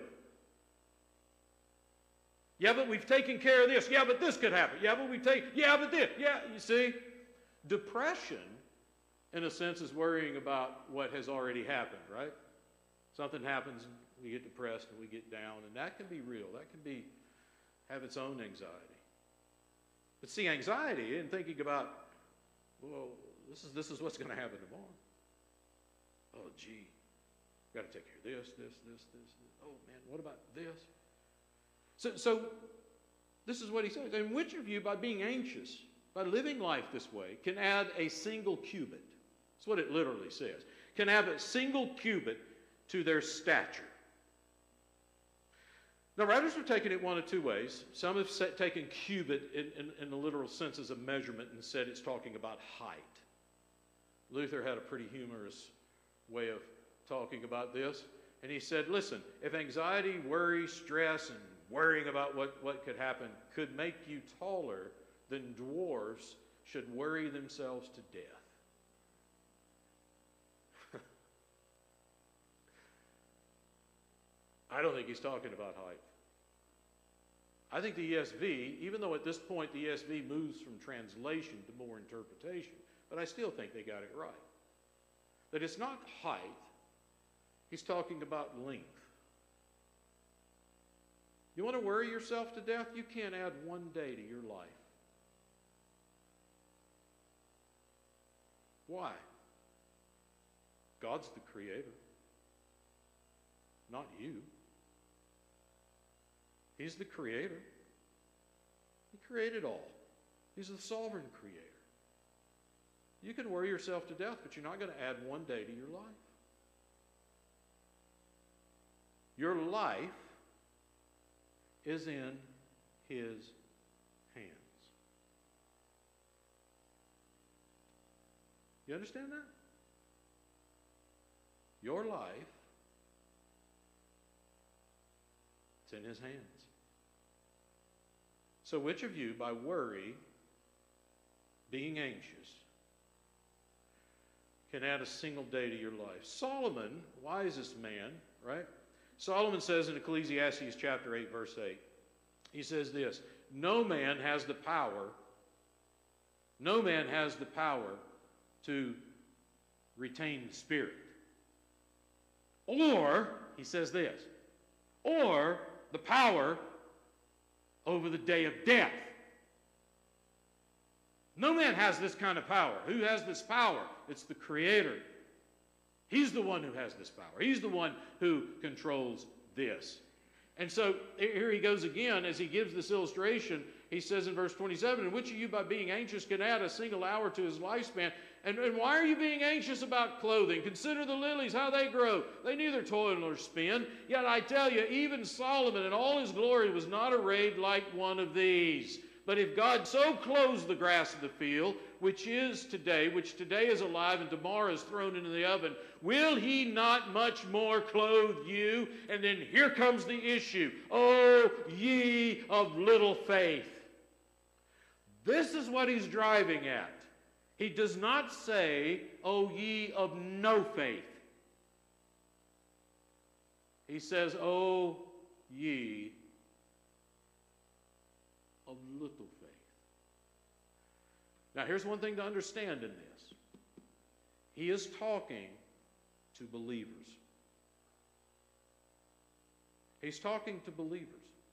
Speaker 2: Yeah, but we've taken care of this. Yeah, but this could happen. Yeah, but yeah, but this. Yeah, you see? Depression, in a sense, is worrying about what has already happened, right? Something happens, and we get depressed, and we get down, and that can be real. That can have its own anxiety. But see, anxiety and thinking about, well, this is what's going to happen tomorrow. Oh, gee, got to take care of this. Oh, man, what about this? So this is what he says. And which of you, by being anxious, by living life this way, can add a single cubit? That's what it literally says. Can add a single cubit to their stature. Now, writers have taken it one of two ways. Some have taken cubit in the literal sense as a measurement and said it's talking about height. Luther had a pretty humorous way of talking about this. And he said, listen, if anxiety, worry, stress, and worrying about what could happen could make you taller, then dwarves should worry themselves to death. I don't think he's talking about height. I think the ESV, even though at this point the ESV moves from translation to more interpretation, but I still think they got it right. That it's not height, he's talking about length. You want to worry yourself to death? You can't add one day to your life. Why? God's the creator, not you. He's the creator. He created all. He's the sovereign creator. You can worry yourself to death, but you're not going to add one day to your life. Your life is in His hands. You understand that? Your life, it's in His hands. So which of you, by worry, being anxious, can add a single day to your life? Solomon, wisest man, right? Solomon says in Ecclesiastes chapter 8, verse 8, he says this, no man has the power to retain the spirit. Or, he says this, or the power over the day of death. No man has this kind of power. Who has this power? It's the Creator. He's the one who has this power. He's the one who controls this. And so here he goes again as he gives this illustration. He says in verse 27, and which of you by being anxious can add a single hour to his lifespan? And why are you being anxious about clothing? Consider the lilies, how they grow. They neither toil nor spin. Yet I tell you, even Solomon in all his glory was not arrayed like one of these. But if God so clothes the grass of the field, which today is alive and tomorrow is thrown into the oven, will He not much more clothe you? And then here comes the issue. O ye of little faith. This is what he's driving at. He does not say, O ye of no faith. He says, O ye of little faith. Now, here's one thing to understand in this. He is talking to believers. He's talking to believers.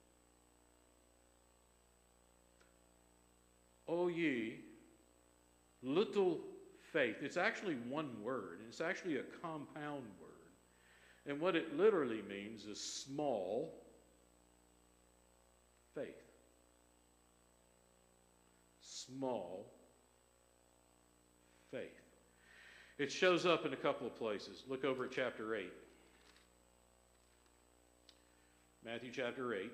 Speaker 2: O ye little faith. It's actually one word. It's actually a compound word. And what it literally means is small faith. Small faith. It shows up in a couple of places. Look over at chapter 8. Matthew chapter 8.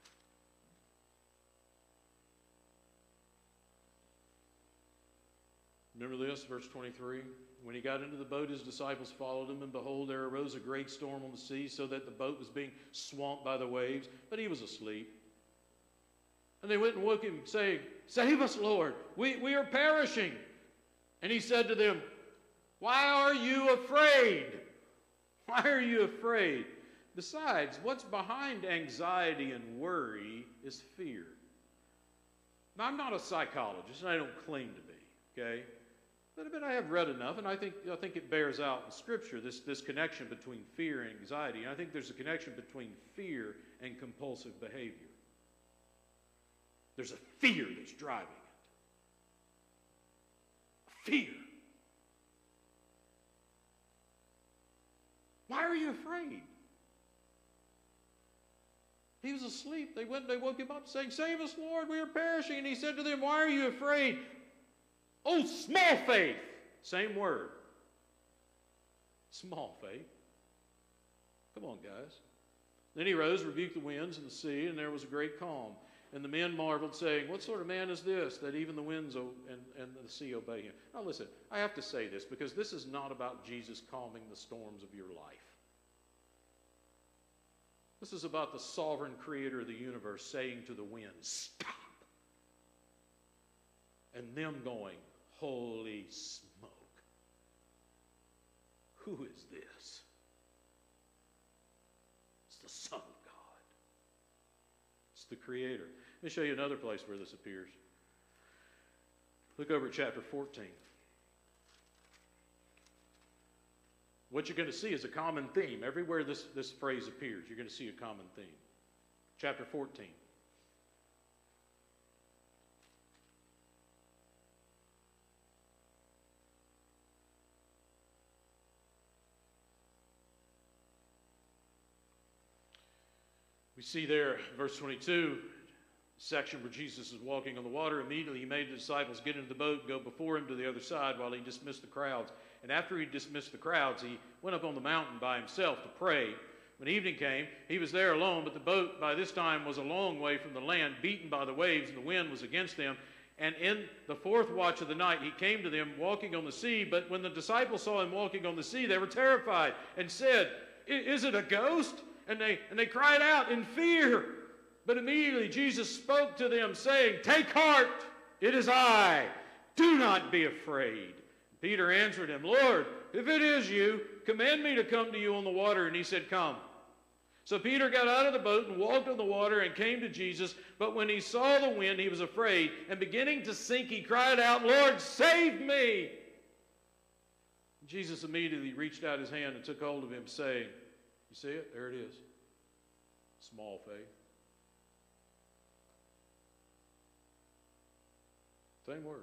Speaker 2: Remember this, verse 23? When he got into the boat, his disciples followed him, and behold, there arose a great storm on the sea, so that the boat was being swamped by the waves, but he was asleep. And they went and woke him, saying, Save us, Lord, we are perishing. And he said to them, Why are you afraid? Why are you afraid? Besides, what's behind anxiety and worry is fear. Now, I'm not a psychologist, and I don't claim to be, okay? But I have read enough, and I think it bears out in Scripture, this connection between fear and anxiety. And I think there's a connection between fear and compulsive behavior. There's a fear that's driving it. A fear. Why are you afraid? He was asleep. They went and they woke him up saying, "Save us, Lord, we are perishing." And he said to them, "Why are you afraid? Oh, small faith." Same word. Small faith. Come on, guys. Then he rose, rebuked the winds and the sea, and there was a great calm. And the men marveled, saying, "What sort of man is this, that even the winds and the sea obey him?" Now listen, I have to say this, because this is not about Jesus calming the storms of your life. This is about the sovereign creator of the universe saying to the winds, "Stop." And them going, "Holy smoke. Who is this?" It's the Son of God. It's the Creator. Let me show you another place where this appears. Look over at chapter 14. What you're going to see is a common theme. Everywhere this phrase appears, you're going to see a common theme. Chapter 14. We see there, verse 22, section where Jesus is walking on the water. Immediately he made the disciples get into the boat and go before him to the other side while he dismissed the crowds. And after he dismissed the crowds, he went up on the mountain by himself to pray. When evening came, he was there alone, but the boat by this time was a long way from the land, beaten by the waves, and the wind was against them. And in the fourth watch of the night he came to them walking on the sea. But when the disciples saw him walking on the sea, they were terrified and said, "Is it a ghost?" And they cried out in fear. But immediately Jesus spoke to them, saying, "Take heart, it is I. Do not be afraid." Peter answered him, "Lord, if it is you, command me to come to you on the water." And he said, "Come." So Peter got out of the boat and walked on the water and came to Jesus. But when he saw the wind, he was afraid. And beginning to sink, he cried out, "Lord, save me." Jesus immediately reached out his hand and took hold of him, saying, you see it? There it is. Small faith. Same word.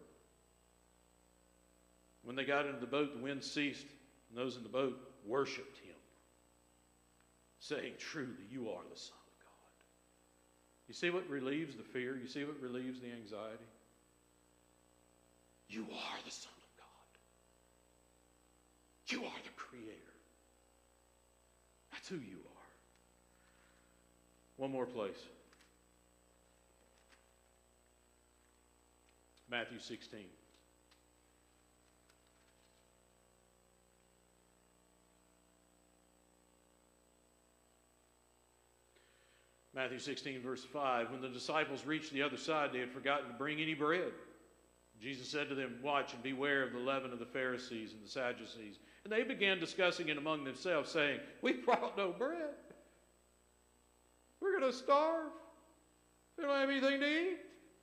Speaker 2: When they got into the boat, the wind ceased, and those in the boat worshiped him, saying, "Truly, you are the Son of God." You see what relieves the fear? You see what relieves the anxiety? You are the Son of God. You are the Creator. That's who you are. One more place. Matthew 16. Matthew 16, verse 5. When the disciples reached the other side, they had forgotten to bring any bread. Jesus said to them, "Watch and beware of the leaven of the Pharisees and the Sadducees." And they began discussing it among themselves, saying, "We brought no bread. We're going to starve. We don't have anything to eat.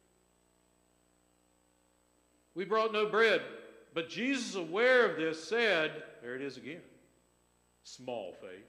Speaker 2: We brought no bread." But Jesus, aware of this, said, there it is again, small faith.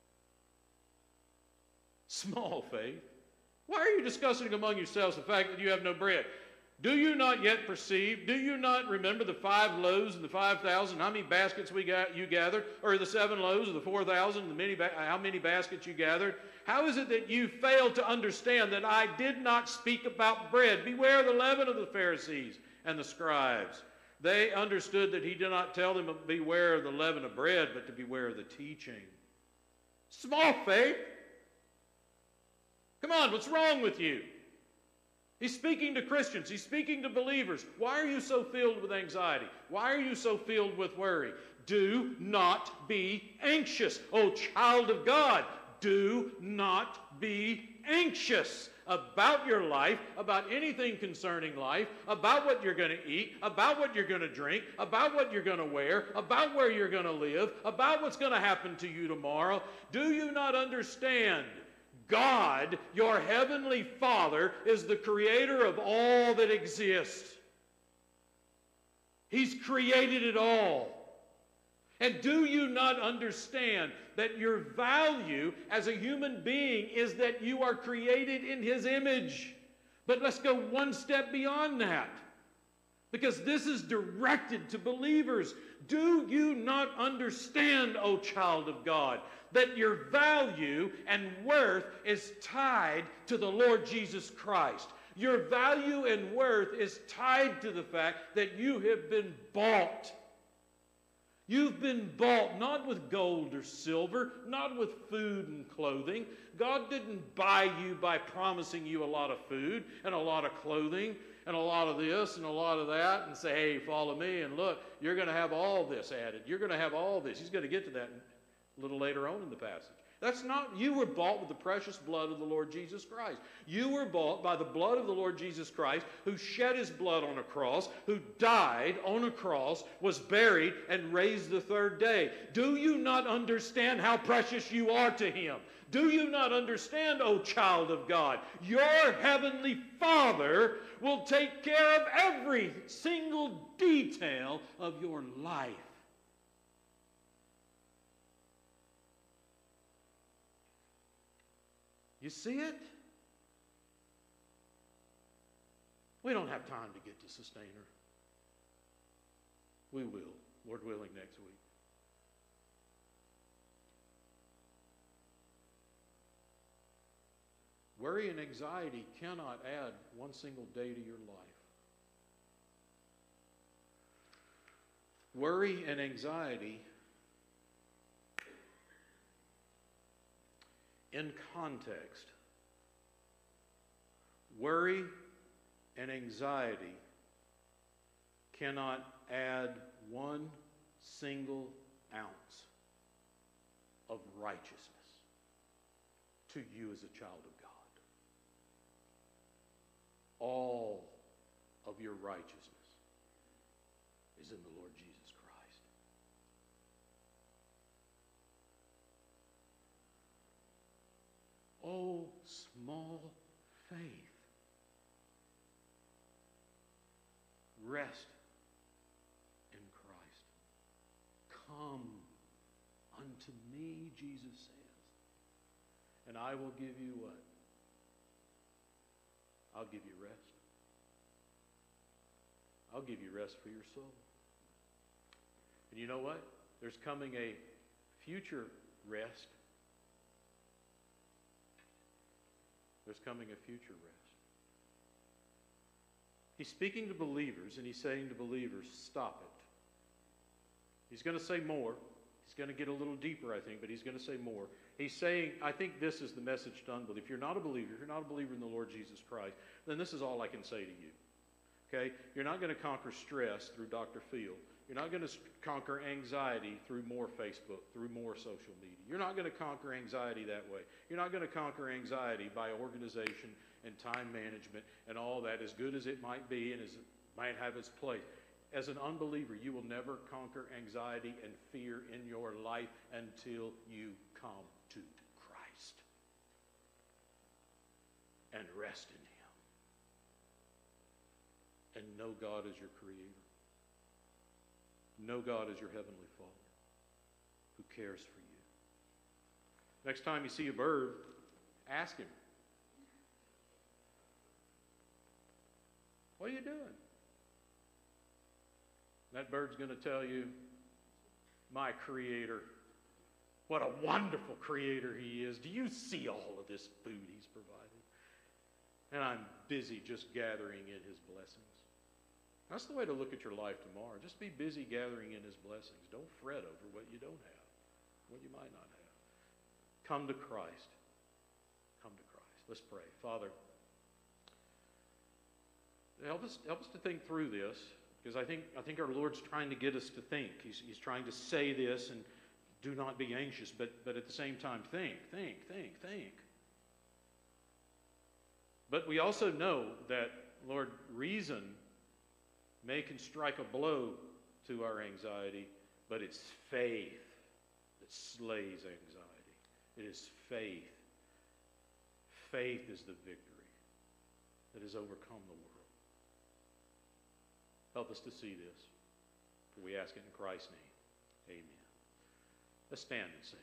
Speaker 2: Small faith. Why are you discussing among yourselves the fact that you have no bread? Do you not yet perceive? Do you not remember the 5 loaves and the 5,000? How many baskets you gathered? Or the 7 loaves or the 4,000? How many baskets you gathered? How is it that you fail to understand that I did not speak about bread? Beware the leaven of the Pharisees and the scribes. They understood that he did not tell them to beware of the leaven of bread, but to beware of the teaching. Small faith. Come on, what's wrong with you? He's speaking to Christians. He's speaking to believers. Why are you so filled with anxiety? Why are you so filled with worry? Do not be anxious. Oh, child of God, do not be anxious about your life, about anything concerning life, about what you're going to eat, about what you're going to drink, about what you're going to wear, about where you're going to live, about what's going to happen to you tomorrow. Do you not understand? God, your heavenly Father, is the creator of all that exists. He's created it all. And do you not understand that your value as a human being is that you are created in His image? But let's go one step beyond that, because this is directed to believers. Do you not understand, O child of God, that your value and worth is tied to the Lord Jesus Christ? Your value and worth is tied to the fact that you have been bought. You've been bought not with gold or silver, not with food and clothing. God didn't buy you by promising you a lot of food and a lot of clothing and a lot of this and a lot of that and say, hey, follow me, and look, you're going to have all this added. You're going to have all this. He's going to get to that a little later on in the passage. That's not, you were bought with the precious blood of the Lord Jesus Christ. You were bought by the blood of the Lord Jesus Christ, who shed His blood on a cross, who died on a cross, was buried, and raised the third day. Do you not understand how precious you are to Him? Do you not understand, O child of God? Your heavenly Father will take care of every single detail of your life. You see it? We don't have time to get to Sustainer. We will, Lord willing, next week. Worry and anxiety cannot add one single day to your life. Worry and anxiety in context. Worry and anxiety cannot add one single ounce of righteousness to you as a child of God. All of your righteousness is in the Lord Jesus Christ. Oh, small faith. Rest in Christ. Come unto me, Jesus says, and I will give you what? I'll give you rest. I'll give you rest for your soul. And you know what? There's coming a future rest. There's coming a future rest. He's speaking to believers, and he's saying to believers, stop it. He's going to say more. He's going to get a little deeper, I think, but he's going to say more. He's saying, I think this is the message to unbelief. If you're not a believer, if you're not a believer in the Lord Jesus Christ, then this is all I can say to you. Okay? You're not going to conquer stress through Dr. Phil. You're not going to conquer anxiety through more Facebook, through more social media. You're not going to conquer anxiety that way. You're not going to conquer anxiety by organization and time management and all that, as good as it might be and as it might have its place. As an unbeliever, you will never conquer anxiety and fear in your life until you come to Christ and rest in Him and know God as your Creator. Know God as your Heavenly Father who cares for you. Next time you see a bird, ask Him, what are you doing? That bird's going to tell you, my Creator, what a wonderful Creator He is. Do you see all of this food He's provided? And I'm busy just gathering in His blessings. That's the way to look at your life tomorrow. Just be busy gathering in His blessings. Don't fret over what you don't have, what you might not have. Come to Christ. Come to Christ. Let's pray. Father, help us to think through this, because I think our Lord's trying to get us to think. He's trying to say this and do not be anxious, but at the same time think. But we also know that, Lord, reason can strike a blow to our anxiety, but it's faith that slays anxiety. It is faith. Faith is the victory that has overcome the world. Help us to see this. For we ask it in Christ's name. Amen. Let's stand and sing.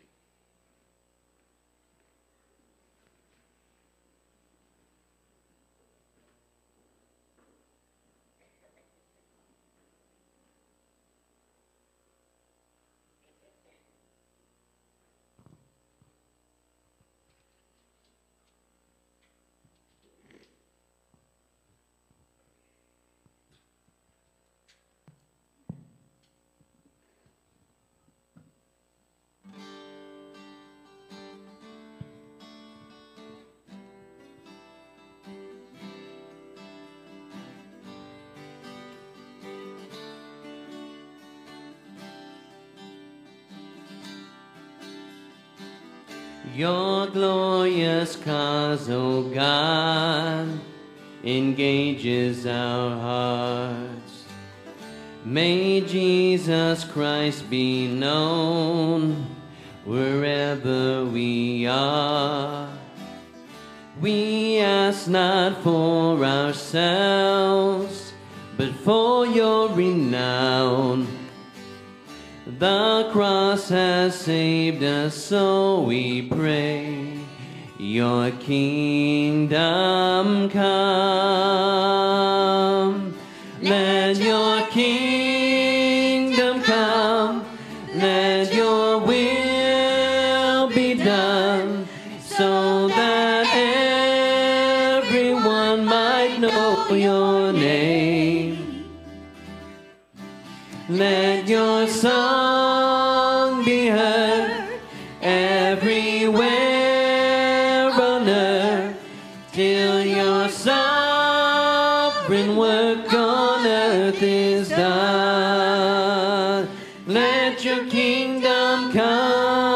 Speaker 1: Your glorious cause, O God, engages our hearts. May Jesus Christ be known wherever we are. We ask not for ourselves, but for your renown. The cross has saved us, so we pray, your kingdom come. Let your kingdom come. Let your will be done, so that everyone might know your name. Let your song be heard everywhere on earth, till your sovereign work on earth is done. Let your kingdom come.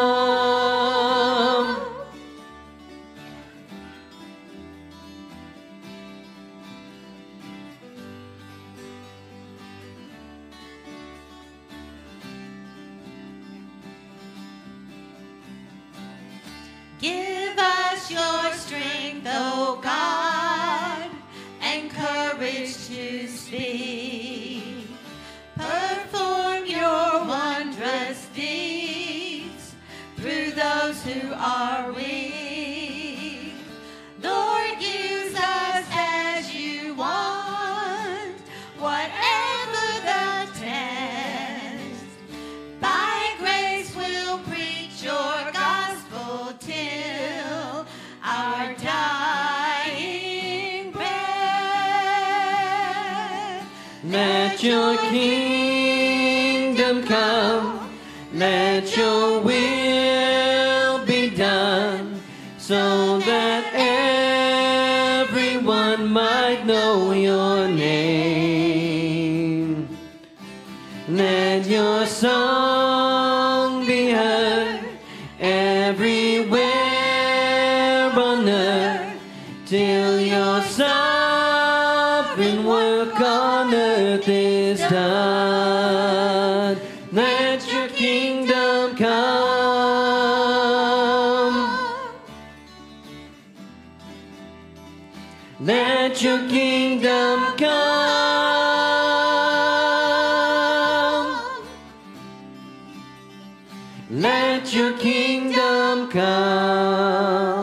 Speaker 6: Give us your strength, O God, and courage to speak. Perform your wondrous deeds through those who are weak. Lord, use us as you want, whatever the test. By grace we'll preach your gospel till our dying breath.
Speaker 1: Let your kingdom come. Let your will be done, so that everyone might know your name. Let your song be heard everywhere on earth, till your sovereign work on earth is done. Let your kingdom come. Let your kingdom come. Let your kingdom come.